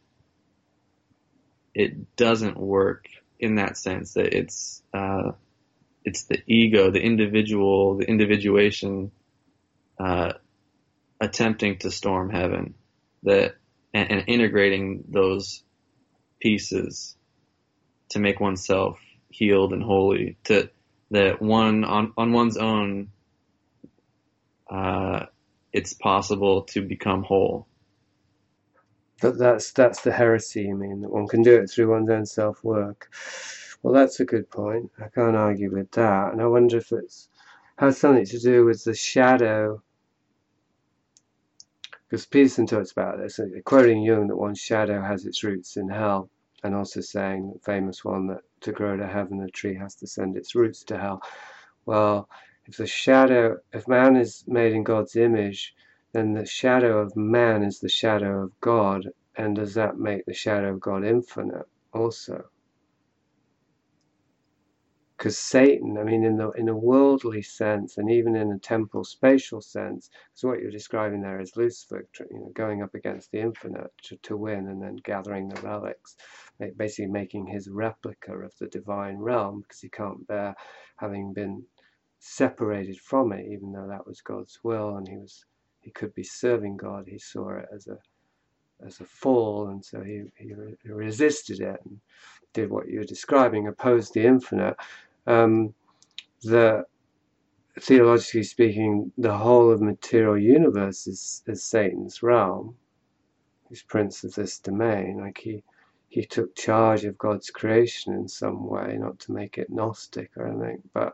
it doesn't work in that sense that it's the ego, the individual, the individuation attempting to storm heaven, and integrating those pieces to make oneself healed and holy. That one on one's own, it's possible to become whole. But that's the heresy, you mean, that one can do it through one's own self-work. Well, that's a good point. I can't argue with that. And I wonder if it has something to do with the shadow. Because Peterson talks about this, quoting Jung, that one's shadow has its roots in hell, and also saying, the famous one, that to grow to heaven, the tree has to send its roots to hell. Well, if man is made in God's image, then the shadow of man is the shadow of God, and does that make the shadow of God infinite also? Because Satan, I mean, in a worldly sense, and even in a temporal spatial sense, because what you're describing there is Lucifer, going up against the infinite to win, and then gathering the relics, basically making his replica of the divine realm, because he can't bear having been separated from it, even though that was God's will, and he could be serving God. He saw it as a fall, and so he resisted it and did what you're describing, opposed the infinite. Theologically speaking, the whole of material universe is Satan's realm. He's prince of this domain. Like he took charge of God's creation in some way, not to make it Gnostic or anything, but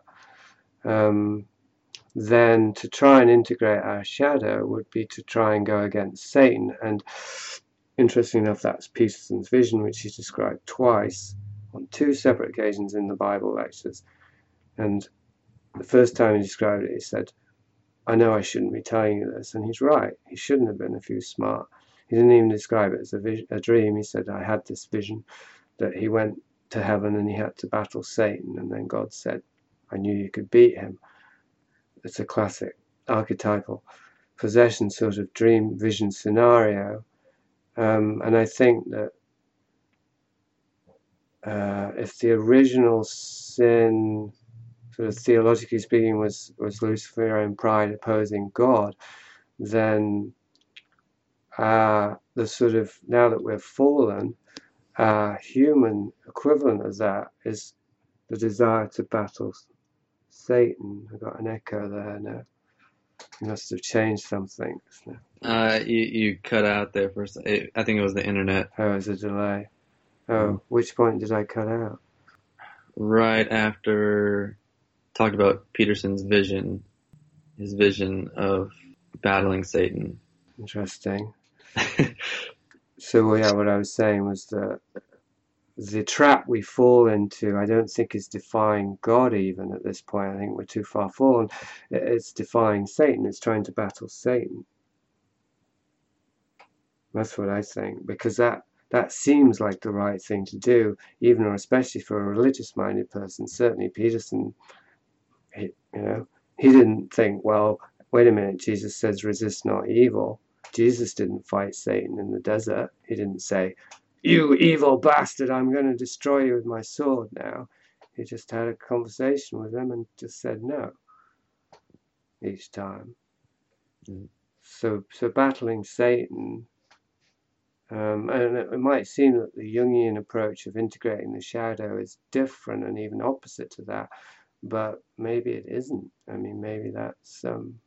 then to try and integrate our shadow would be to try and go against Satan. And interestingly enough, that's Peterson's vision, which he's described twice on two separate occasions in the Bible lectures. And the first time he described it, he said, I know I shouldn't be telling you this. And he's right. He shouldn't have been if he was smart. He didn't even describe it as a dream. He said, I had this vision that he went to heaven and he had to battle Satan. And then God said, I knew you could beat him. It's a classic archetypal possession sort of dream vision scenario. And I think that if the original sin, sort of theologically speaking, was Luciferian pride opposing God, then the sort of, now that we're fallen, human equivalent of that is the desire to battle Satan. I got an echo there now. You must have changed something. You cut out there for a second. I think it was the internet. Oh, there's a delay. Oh, which point did I cut out? Right after talked about Peterson's vision, his vision of battling Satan. Interesting. So, yeah, what I was saying was that the trap we fall into, I don't think is defying God even at this point. I think we're too far fallen. It's defying Satan. It's trying to battle Satan. That's what I think, because that seems like the right thing to do, even or especially for a religious-minded person. Certainly Peterson, he didn't think, well, wait a minute, Jesus says resist not evil. Jesus didn't fight Satan in the desert. He didn't say, you evil bastard, I'm going to destroy you with my sword now. He just had a conversation with him and just said no each time. Mm. So battling Satan, and it might seem that the Jungian approach of integrating the shadow is different and even opposite to that, but maybe it isn't. I mean, maybe that's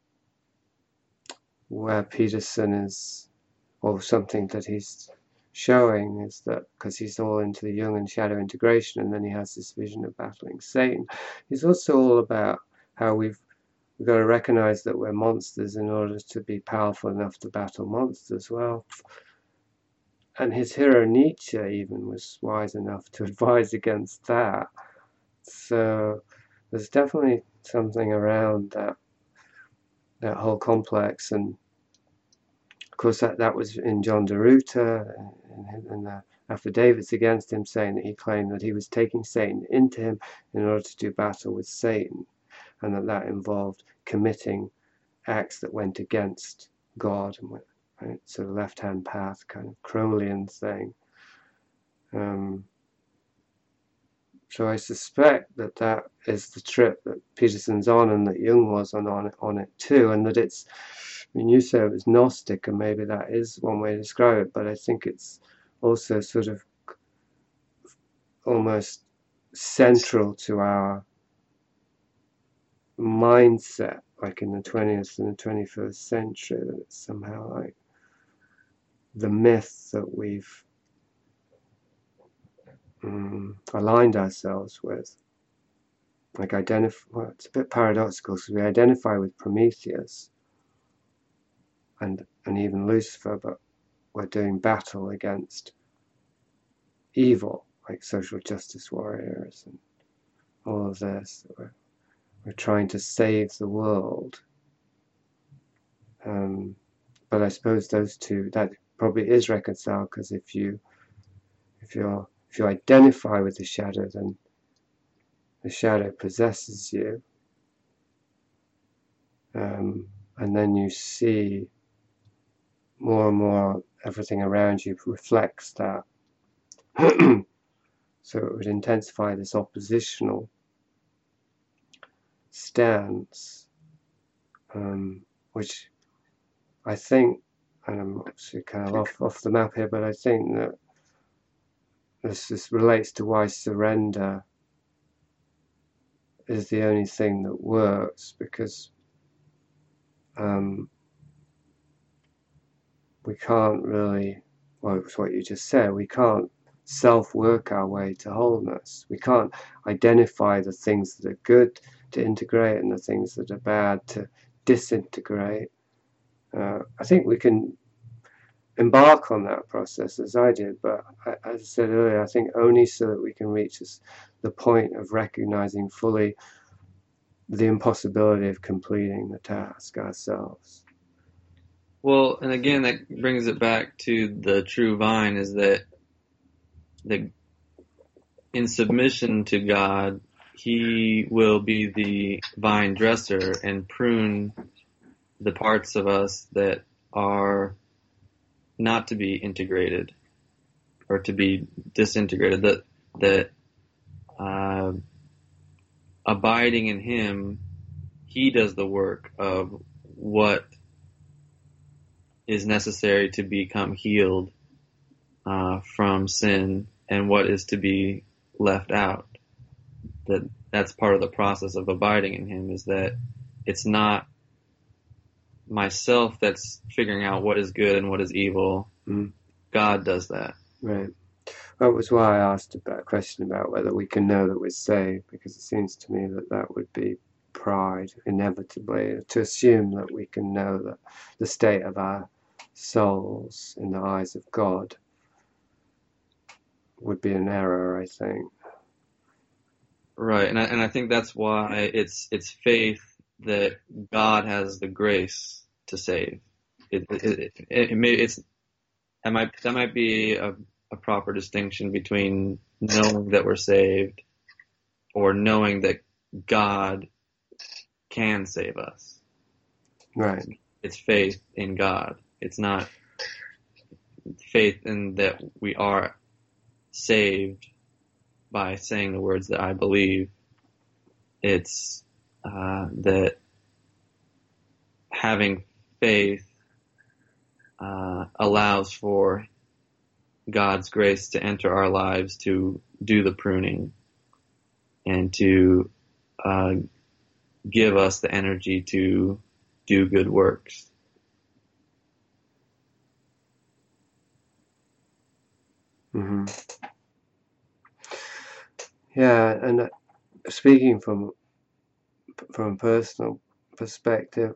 where Peterson is, or something that he's showing is that, because he's all into the Jungian shadow integration, and then he has this vision of battling Satan. He's also all about how we've got to recognize that we're monsters in order to be powerful enough to battle monsters. Well, and his hero Nietzsche even was wise enough to advise against that. So there's definitely something around that whole complex, and of course that was in John Deruta and the affidavits against him, saying that he claimed that he was taking Satan into him in order to do battle with Satan, and that involved committing acts that went against God, and right, so the left-hand path kind of Crowleyan thing. So I suspect that is the trip that Peterson's on, and that Jung was on it too, and that it's, I mean, you say it was Gnostic, and maybe that is one way to describe it, but I think it's also sort of almost central to our mindset, like in the 20th and the 21st century, that it's somehow like the myth that we've aligned ourselves with. Like well, it's a bit paradoxical, because we identify with Prometheus and even Lucifer, but we're doing battle against evil, like social justice warriors and all of this. We're trying to save the world. But I suppose those two, that probably is reconciled, because if you identify with the shadow, then the shadow possesses you, and then you see more and more everything around you reflects that. So it would intensify this oppositional stance, which I think, and I'm actually kind of off the map here, but I think that this relates to why surrender is the only thing that works, because we can't really, well, it's what you just said, we can't self-work our way to wholeness. We can't identify the things that are good to integrate and the things that are bad to disintegrate. I think we can embark on that process, as I did, but as I said earlier, I think only so that we can reach the point of recognizing fully the impossibility of completing the task ourselves. Well, and again, that brings it back to the true vine, is that in submission to God, He will be the vine dresser and prune the parts of us that are not to be integrated or to be disintegrated. That abiding in Him, He does the work of what is necessary to become healed from sin, and what is to be left out. That's part of the process of abiding in Him, is that it's not myself that's figuring out what is good and what is evil. God does that. Right. That was why I asked a question about whether we can know that we're saved, because it seems to me that would be pride, inevitably, to assume that we can know that the state of our souls in the eyes of God, would be an error, I think. Right, and I think that's why it's faith that God has the grace to save. That might be a proper distinction between knowing that we're saved or knowing that God can save us. Right. It's faith in God. It's not faith in that we are saved by saying the words that I believe. It's that having faith allows for God's grace to enter our lives to do the pruning and to give us the energy to do good works. Hmm. Yeah, and speaking from a personal perspective,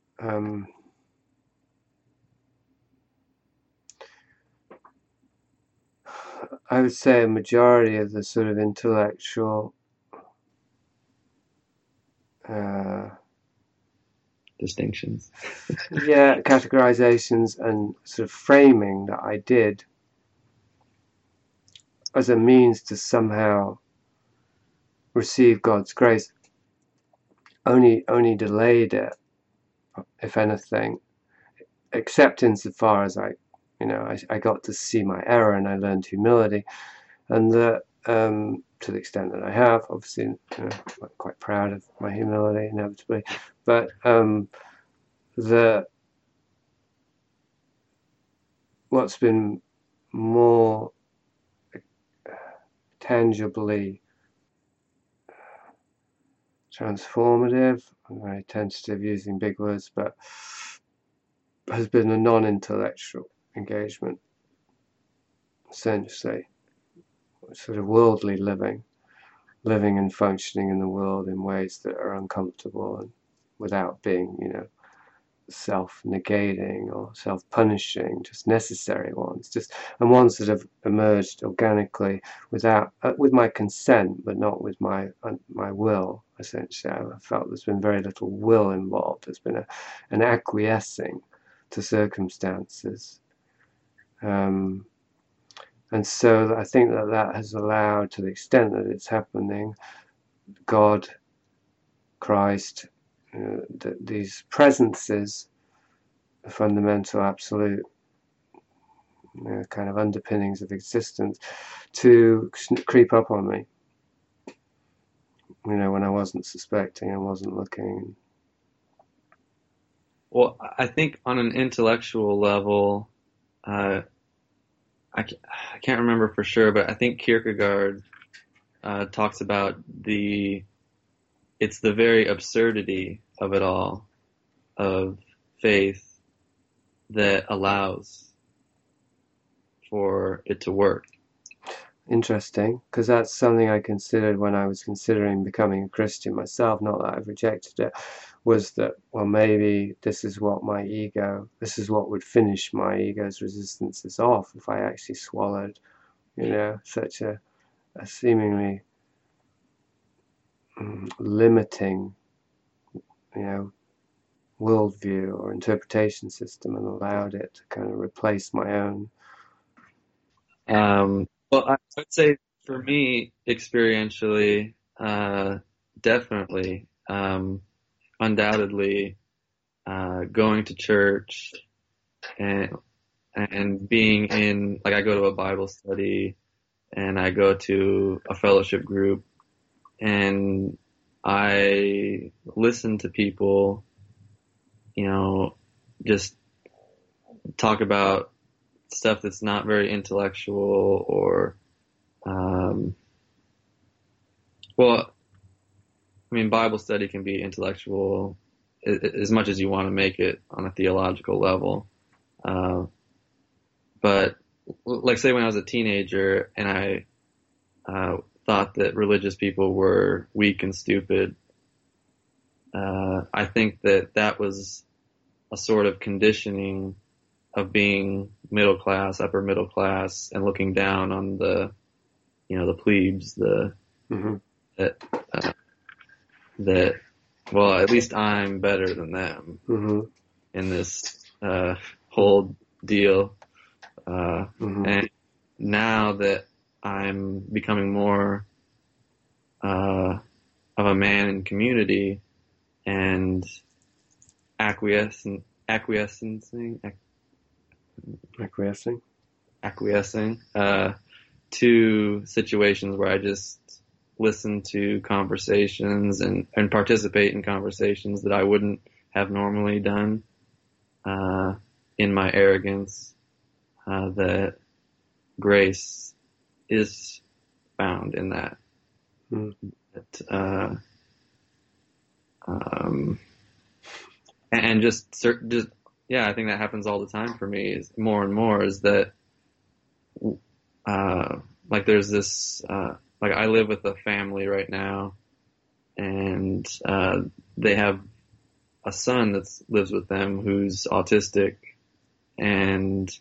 I would say a majority of the sort of intellectual Distinctions. categorizations and sort of framing that I did as a means to somehow receive God's grace only delayed it, if anything, except insofar as I got to see my error and I learned humility, and that to the extent that I have, obviously, I'm quite proud of my humility, inevitably, but what's been more tangibly transformative, I'm very tentative using big words, but has been a non-intellectual engagement, essentially, sort of worldly living and functioning in the world in ways that are uncomfortable and without being, self-negating or self-punishing, just necessary ones, and ones that have emerged organically without, with my consent, but not with my will. Essentially, I felt there's been very little will involved. There's been an acquiescing to circumstances, and so I think that has allowed, to the extent that it's happening, God, Christ, these presences, the fundamental, absolute, kind of underpinnings of existence, to creep up on me. When I wasn't suspecting, I wasn't looking. Well, I think on an intellectual level, I can't remember for sure, but I think Kierkegaard talks about it's the very absurdity of it all, of faith, that allows for it to work. Interesting, because that's something I considered when I was considering becoming a Christian myself, not that I've rejected it, was that, well, maybe this is what would finish my ego's resistances off if I actually swallowed, such a seemingly limiting, worldview or interpretation system, and allowed it to kind of replace my own. Well, I would say for me, experientially, definitely, undoubtedly, going to church and being in, like, I go to a Bible study and I go to a fellowship group and I listen to people, just talk about stuff that's not very intellectual or, Bible study can be intellectual as much as you want to make it on a theological level. But like, say when I was a teenager and I thought that religious people were weak and stupid, I think that was a sort of conditioning of being middle class, upper middle class, and looking down on the the plebes, Hmm. that uh, that well, at least I'm better than them Hmm. in this whole deal. Hmm. And now that I'm becoming more of a man in community and acquiescing, Acquiescing. acquiescing to situations where I just listen to conversations and participate in conversations that I wouldn't have normally done in my arrogance, that grace is found in that. Mm. That and just yeah, I think that happens all the time for me. Is more and more is that like there's this like I live with a family right now, and they have a son that lives with them who's autistic, and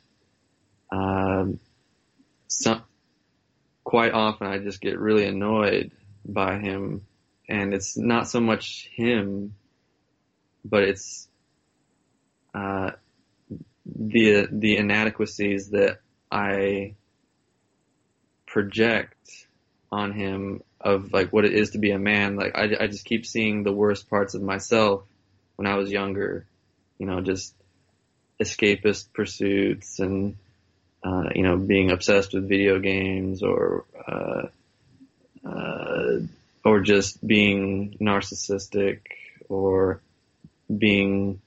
some quite often I just get really annoyed by him, and it's not so much him, but it's the inadequacies that I project on him of like what it is to be a man. Like I just keep seeing the worst parts of myself when I was younger, just escapist pursuits and being obsessed with video games or just being narcissistic or being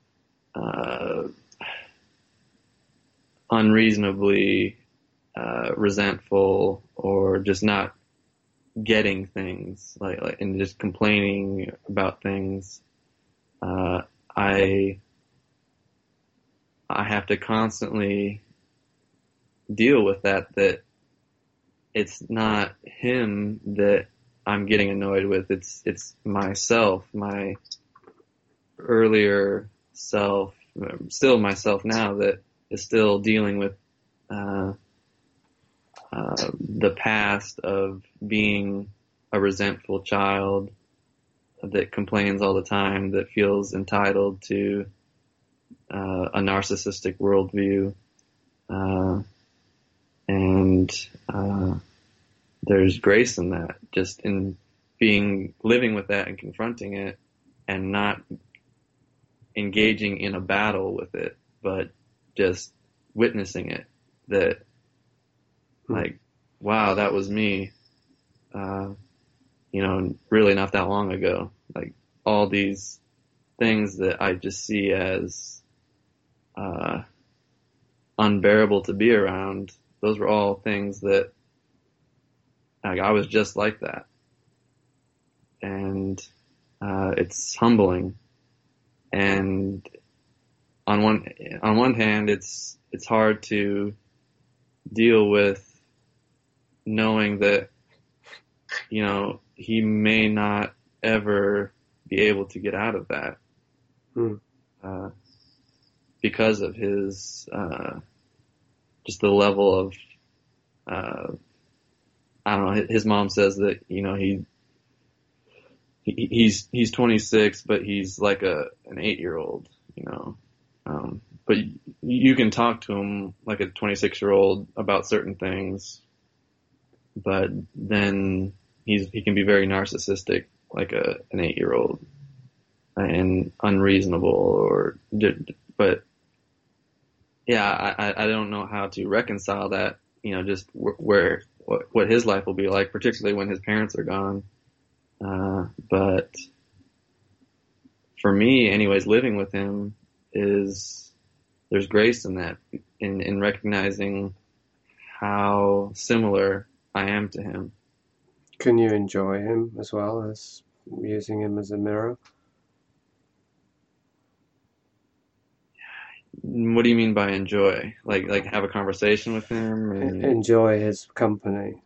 unreasonably resentful or just not getting things like and just complaining about things. I have to constantly deal with that it's not him that I'm getting annoyed with. It's myself, my earlier self, still myself now that is still dealing with the past of being a resentful child that complains all the time, that feels entitled to a narcissistic worldview, and there's grace in that, just in living with that and confronting it, and not engaging in a battle with it, but just witnessing it. That, like, wow, that was me. Really not that long ago. Like all these things that I just see as unbearable to be around. Those were all things that like I was just like that, and it's humbling. And on one hand, it's hard to deal with knowing that he may not ever be able to get out of that because of his just the level of I don't know. His mom says that he's 26, but he's like an 8-year-old. But you can talk to him like a 26-year-old about certain things, but then he can be very narcissistic, like an 8-year-old, and unreasonable. But yeah, I don't know how to reconcile that. Just what his life will be like, particularly when his parents are gone. But for me, anyways, living with him there's grace in that, in recognizing how similar I am to him. Can you enjoy him as well as using him as a mirror? What do you mean by enjoy? Like have a conversation with him? And Enjoy his company.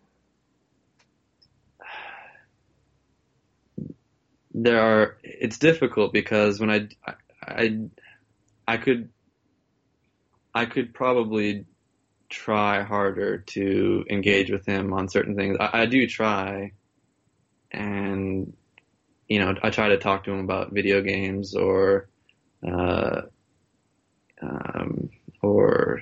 It's difficult because when I could probably try harder to engage with him on certain things. I do try, and I try to talk to him about video games uh, or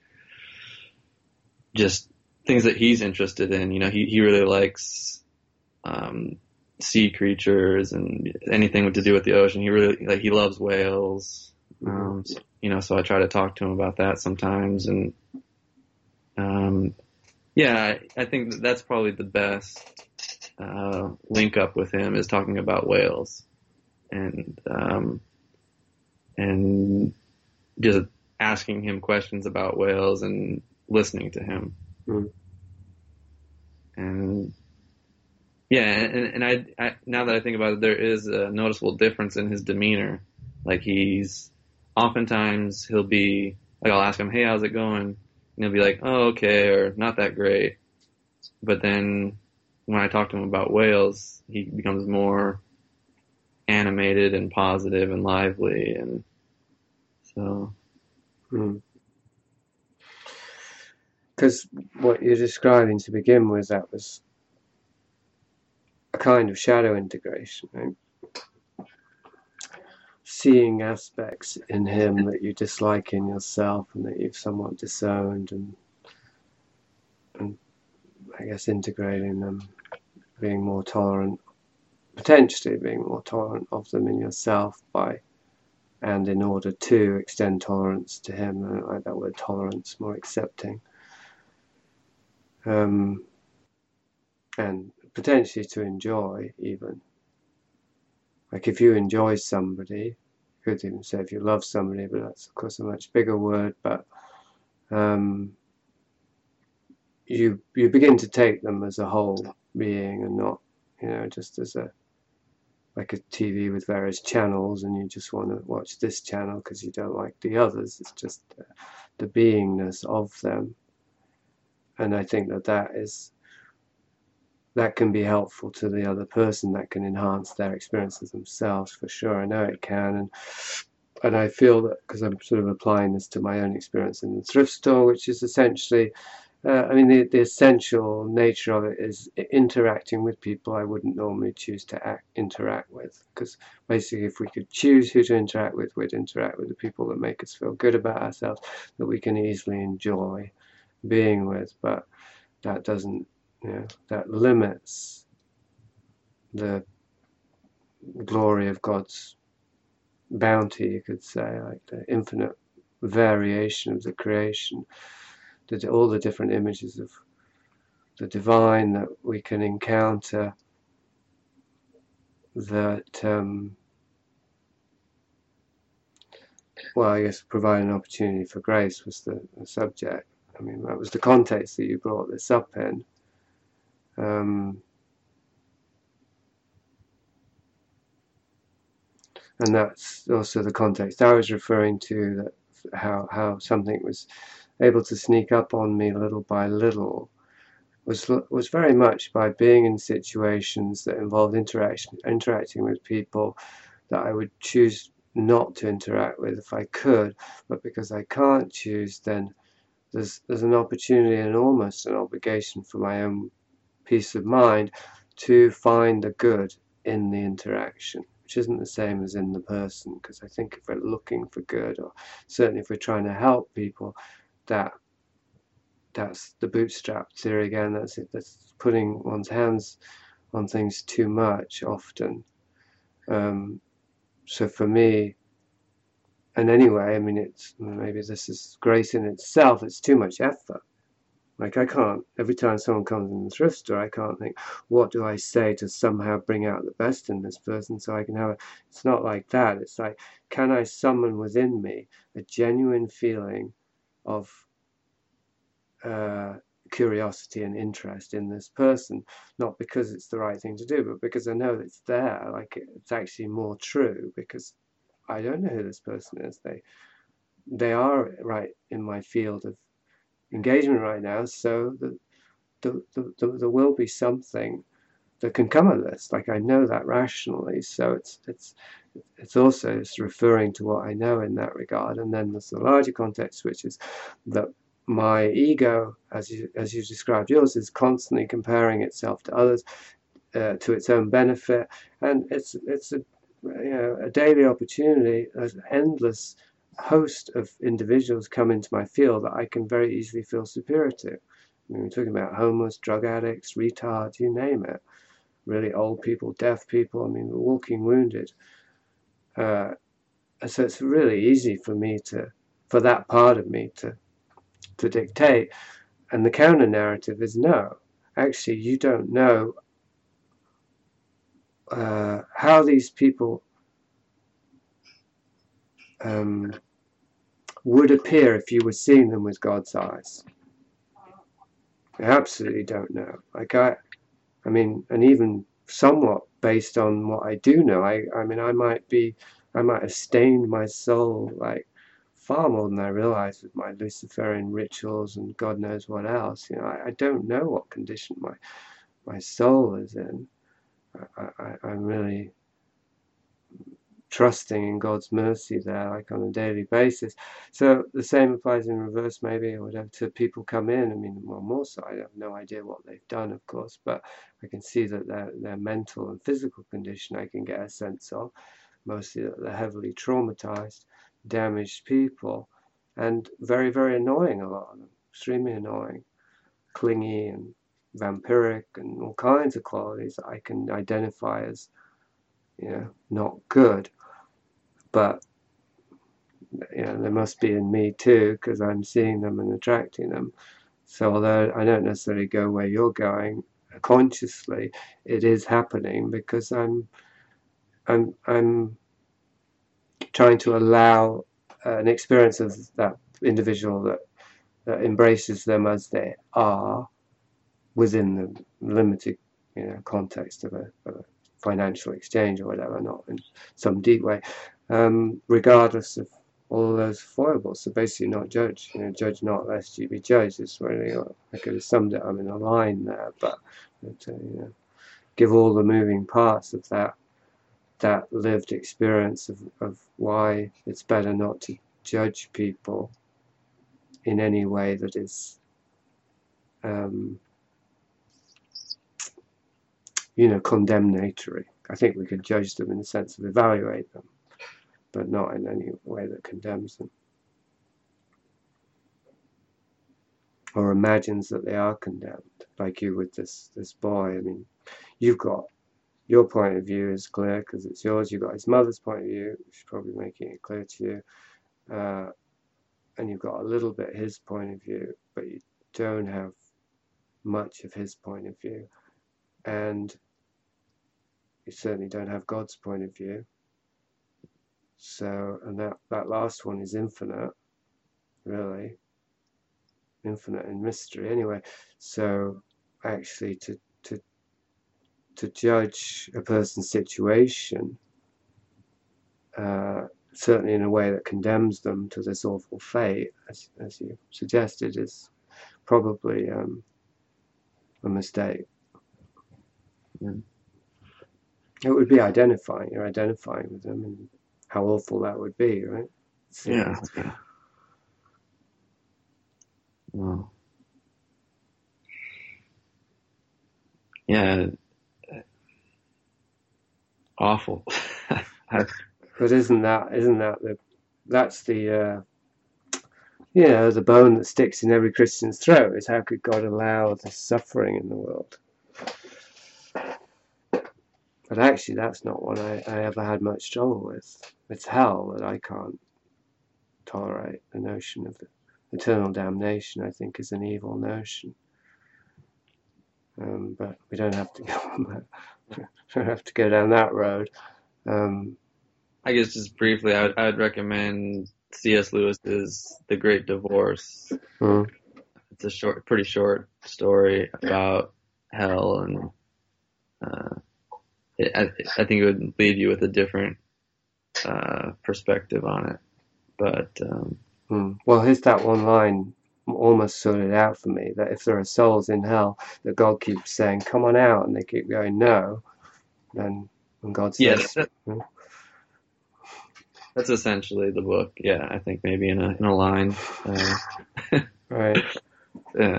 just things that he's interested in. He really likes sea creatures and anything to do with the ocean. He loves whales. So I try to talk to him about that sometimes, and yeah, I think that's probably the best link up with him, is talking about whales, and just asking him questions about whales and listening to him. Mm. And yeah, and I now that I think about it, there is a noticeable difference in his demeanor. Like, oftentimes he'll be like, I'll ask him, "Hey, how's it going?" And he'll be like, "Oh, okay," or "Not that great." But then when I talk to him about whales, he becomes more animated and positive and lively, and so. Because what you're describing to begin with, that was a kind of shadow integration, right? Seeing aspects in him that you dislike in yourself and that you've somewhat disowned, and I guess integrating them, being more tolerant, potentially being more tolerant of them in yourself and in order to extend tolerance to him. I don't like that word tolerance, more accepting. And potentially to enjoy, even. Like, if you enjoy somebody, you could even say if you love somebody, but that's of course a much bigger word, but you begin to take them as a whole being, and not, just as like a TV with various channels, and you just want to watch this channel because you don't like the others. It's just the beingness of them. And I think that can be helpful to the other person. That can enhance their experiences themselves, for sure. I know it can, and I feel that, because I'm sort of applying this to my own experience in the thrift store, which is essentially, the essential nature of it is interacting with people I wouldn't normally choose to interact with. Because basically, if we could choose who to interact with, we'd interact with the people that make us feel good about ourselves, that we can easily enjoy being with. But that doesn't, that limits the glory of God's bounty, you could say, like the infinite variation of the creation, all the different images of the divine that we can encounter, that I guess provide an opportunity for grace was the subject. I mean, that was the context that you brought this up in. And that's also the context I was referring to, that how something was able to sneak up on me little by little was very much by being in situations that involved interacting with people that I would choose not to interact with if I could, but because I can't choose, then there's an opportunity and almost an obligation for my own peace of mind to find the good in the interaction, which isn't the same as in the person. Because I think if we're looking for good, or certainly if we're trying to help people, that's the bootstrap theory again. That's it. That's putting one's hands on things too much often. So for me, and anyway, I mean, it's maybe this is grace in itself. It's too much effort. Like, I can't, every time someone comes in the thrift store, I can't think, what do I say to somehow bring out the best in this person so I can have it's not like that. It's like, can I summon within me a genuine feeling of curiosity and interest in this person, not because it's the right thing to do, but because I know it's there. Like, it's actually more true, because I don't know who this person is. They are right in my field of engagement right now, so there will be something that can come of this. Like, I know that rationally, so it's also referring to what I know in that regard. And then there's the larger context, which is that my ego, as you described yours, is constantly comparing itself to others, to its own benefit, and it's a daily opportunity. There's an endless host of individuals come into my field that I can very easily feel superior to. I mean, we're talking about homeless, drug addicts, retards, you name it. Really old people, deaf people. I mean, walking wounded. So it's really easy for that part of me to dictate. And the counter narrative is no. Actually, you don't know how these people would appear if you were seeing them with God's eyes. I absolutely don't know. I mean, and even somewhat based on what I do know, I mean, I might have stained my soul like far more than I realize with my Luciferian rituals and God knows what else. You know, I don't know what condition my soul is in. I'm really trusting in God's mercy there, like on a daily basis. So the same applies in reverse, maybe, or whatever, to people come in. I mean, well, more so, I have no idea what they've done, of course, but I can see that their mental and physical condition I can get a sense of, mostly that they're heavily traumatized, damaged people, and very, very annoying, a lot of them, extremely annoying, clingy and vampiric, and all kinds of qualities that I can identify as, not good. But they must be in me too, because I'm seeing them and attracting them. So although I don't necessarily go where you're going consciously, it is happening because I'm trying to allow an experience of that individual that embraces them as they are, within the limited context of a financial exchange or whatever, not in some deep way, regardless of all those foibles. So basically not judge, judge not lest you be judged. It's really, I could have summed it up in a line there, but give all the moving parts of that lived experience of why it's better not to judge people in any way that is condemnatory. I think we could judge them in the sense of evaluate them, but not in any way that condemns them or imagines that they are condemned, like you with this boy. I mean, you've got your point of view is clear because it's yours. You've got his mother's point of view, which is probably making it clear to you, and you've got a little bit his point of view, but you don't have much of his point of view, and you certainly don't have God's point of view. So, and that last one is infinite, really, infinite in mystery. Anyway, so actually to judge a person's situation, certainly in a way that condemns them to this awful fate, as you suggested, is probably a mistake. Mm. It would be identifying. You're identifying with them, and how awful that would be, right? So, Yeah. Well, yeah. Awful. But isn't that that's the the bone that sticks in every Christian's throat, is how could God allow the suffering in the world? But actually, that's not one I ever had much trouble with. It's hell that I can't tolerate. The notion of eternal damnation, I think, is an evil notion. But we don't have to go on that. Don't have to go down that road. I guess just briefly, I would recommend C.S. Lewis's The Great Divorce. Mm. It's a pretty short story about hell, and I think it would leave you with a different perspective on it. But well, here's that one line almost sorted out for me, that if there are souls in hell that God keeps saying, come on out, and they keep going no, then when God says... That's essentially the book. Yeah, I think maybe in a line. Right. Yeah.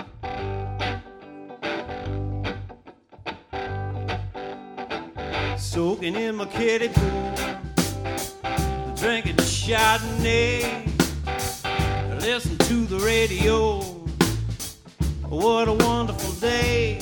Soaking in my kiddie pool, drinking Chardonnay, listen to the radio. What a wonderful day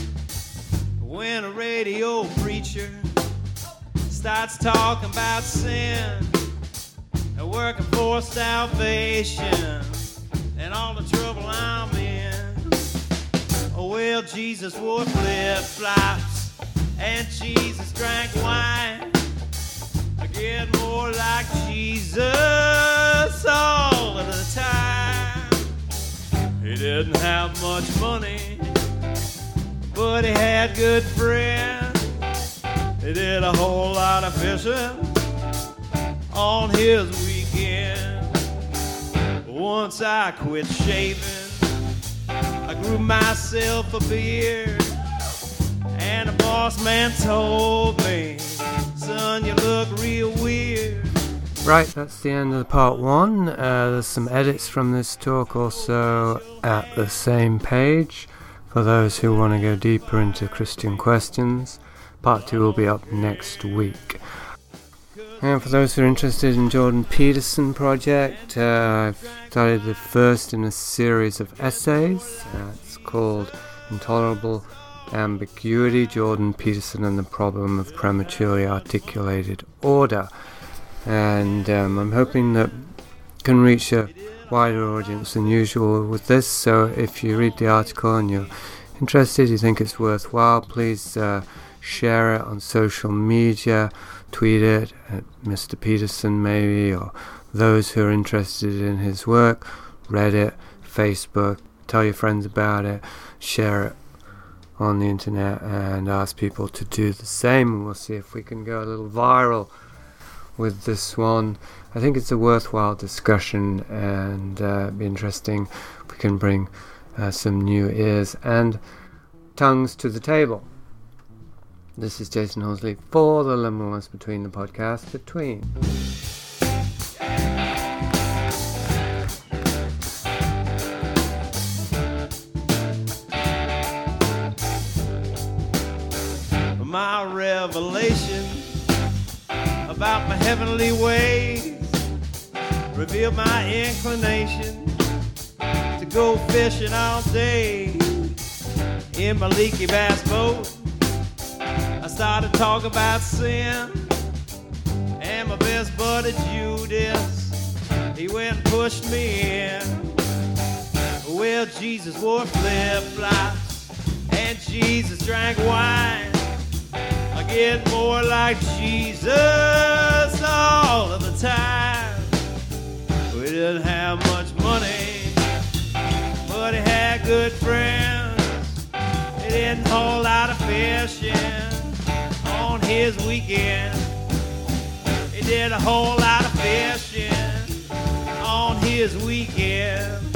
when a radio preacher starts talking about sin and working for salvation and all the trouble I'm in. Oh, well, Jesus wore flip-flops and Jesus drank wine. I get more like Jesus all of the time. He didn't have much money, but he had good friends. He did a whole lot of fishing on his weekend. Once I quit shaving, I grew myself a beard, and the boss man told me, son, you look real weird. Right, that's the end of part one. There's some edits from this talk also at the same page for those who want to go deeper into Christian questions. Part 2 will be up next week. And for those who are interested in Jordan Peterson project, I've started the first in a series of essays. It's called Intolerable Ambiguity, Jordan Peterson and the Problem of Prematurely Articulated Order. And I'm hoping that can reach a wider audience than usual with this. So if you read the article and you're interested, you think it's worthwhile, please share it on social media, tweet it at Mr. Peterson maybe, or those who are interested in his work, Reddit, Facebook, tell your friends about it, share it on the internet and ask people to do the same, and we'll see if we can go a little viral with this one. I think it's a worthwhile discussion, and it'd be interesting if we can bring some new ears and tongues to the table. This is Jason Horsley for the Liminalist Between the podcast Between. My revelation about my heavenly ways revealed my inclination to go fishing all day in my leaky bass boat. I started talking about sin, and my best buddy Judas, he went and pushed me in. Well, Jesus wore flip-flops and Jesus drank wine. I get more like Jesus all of the time. We didn't have much money, but he had good friends. He didn't whole lot of fishing on his weekend. He did a whole lot of fishing on his weekend.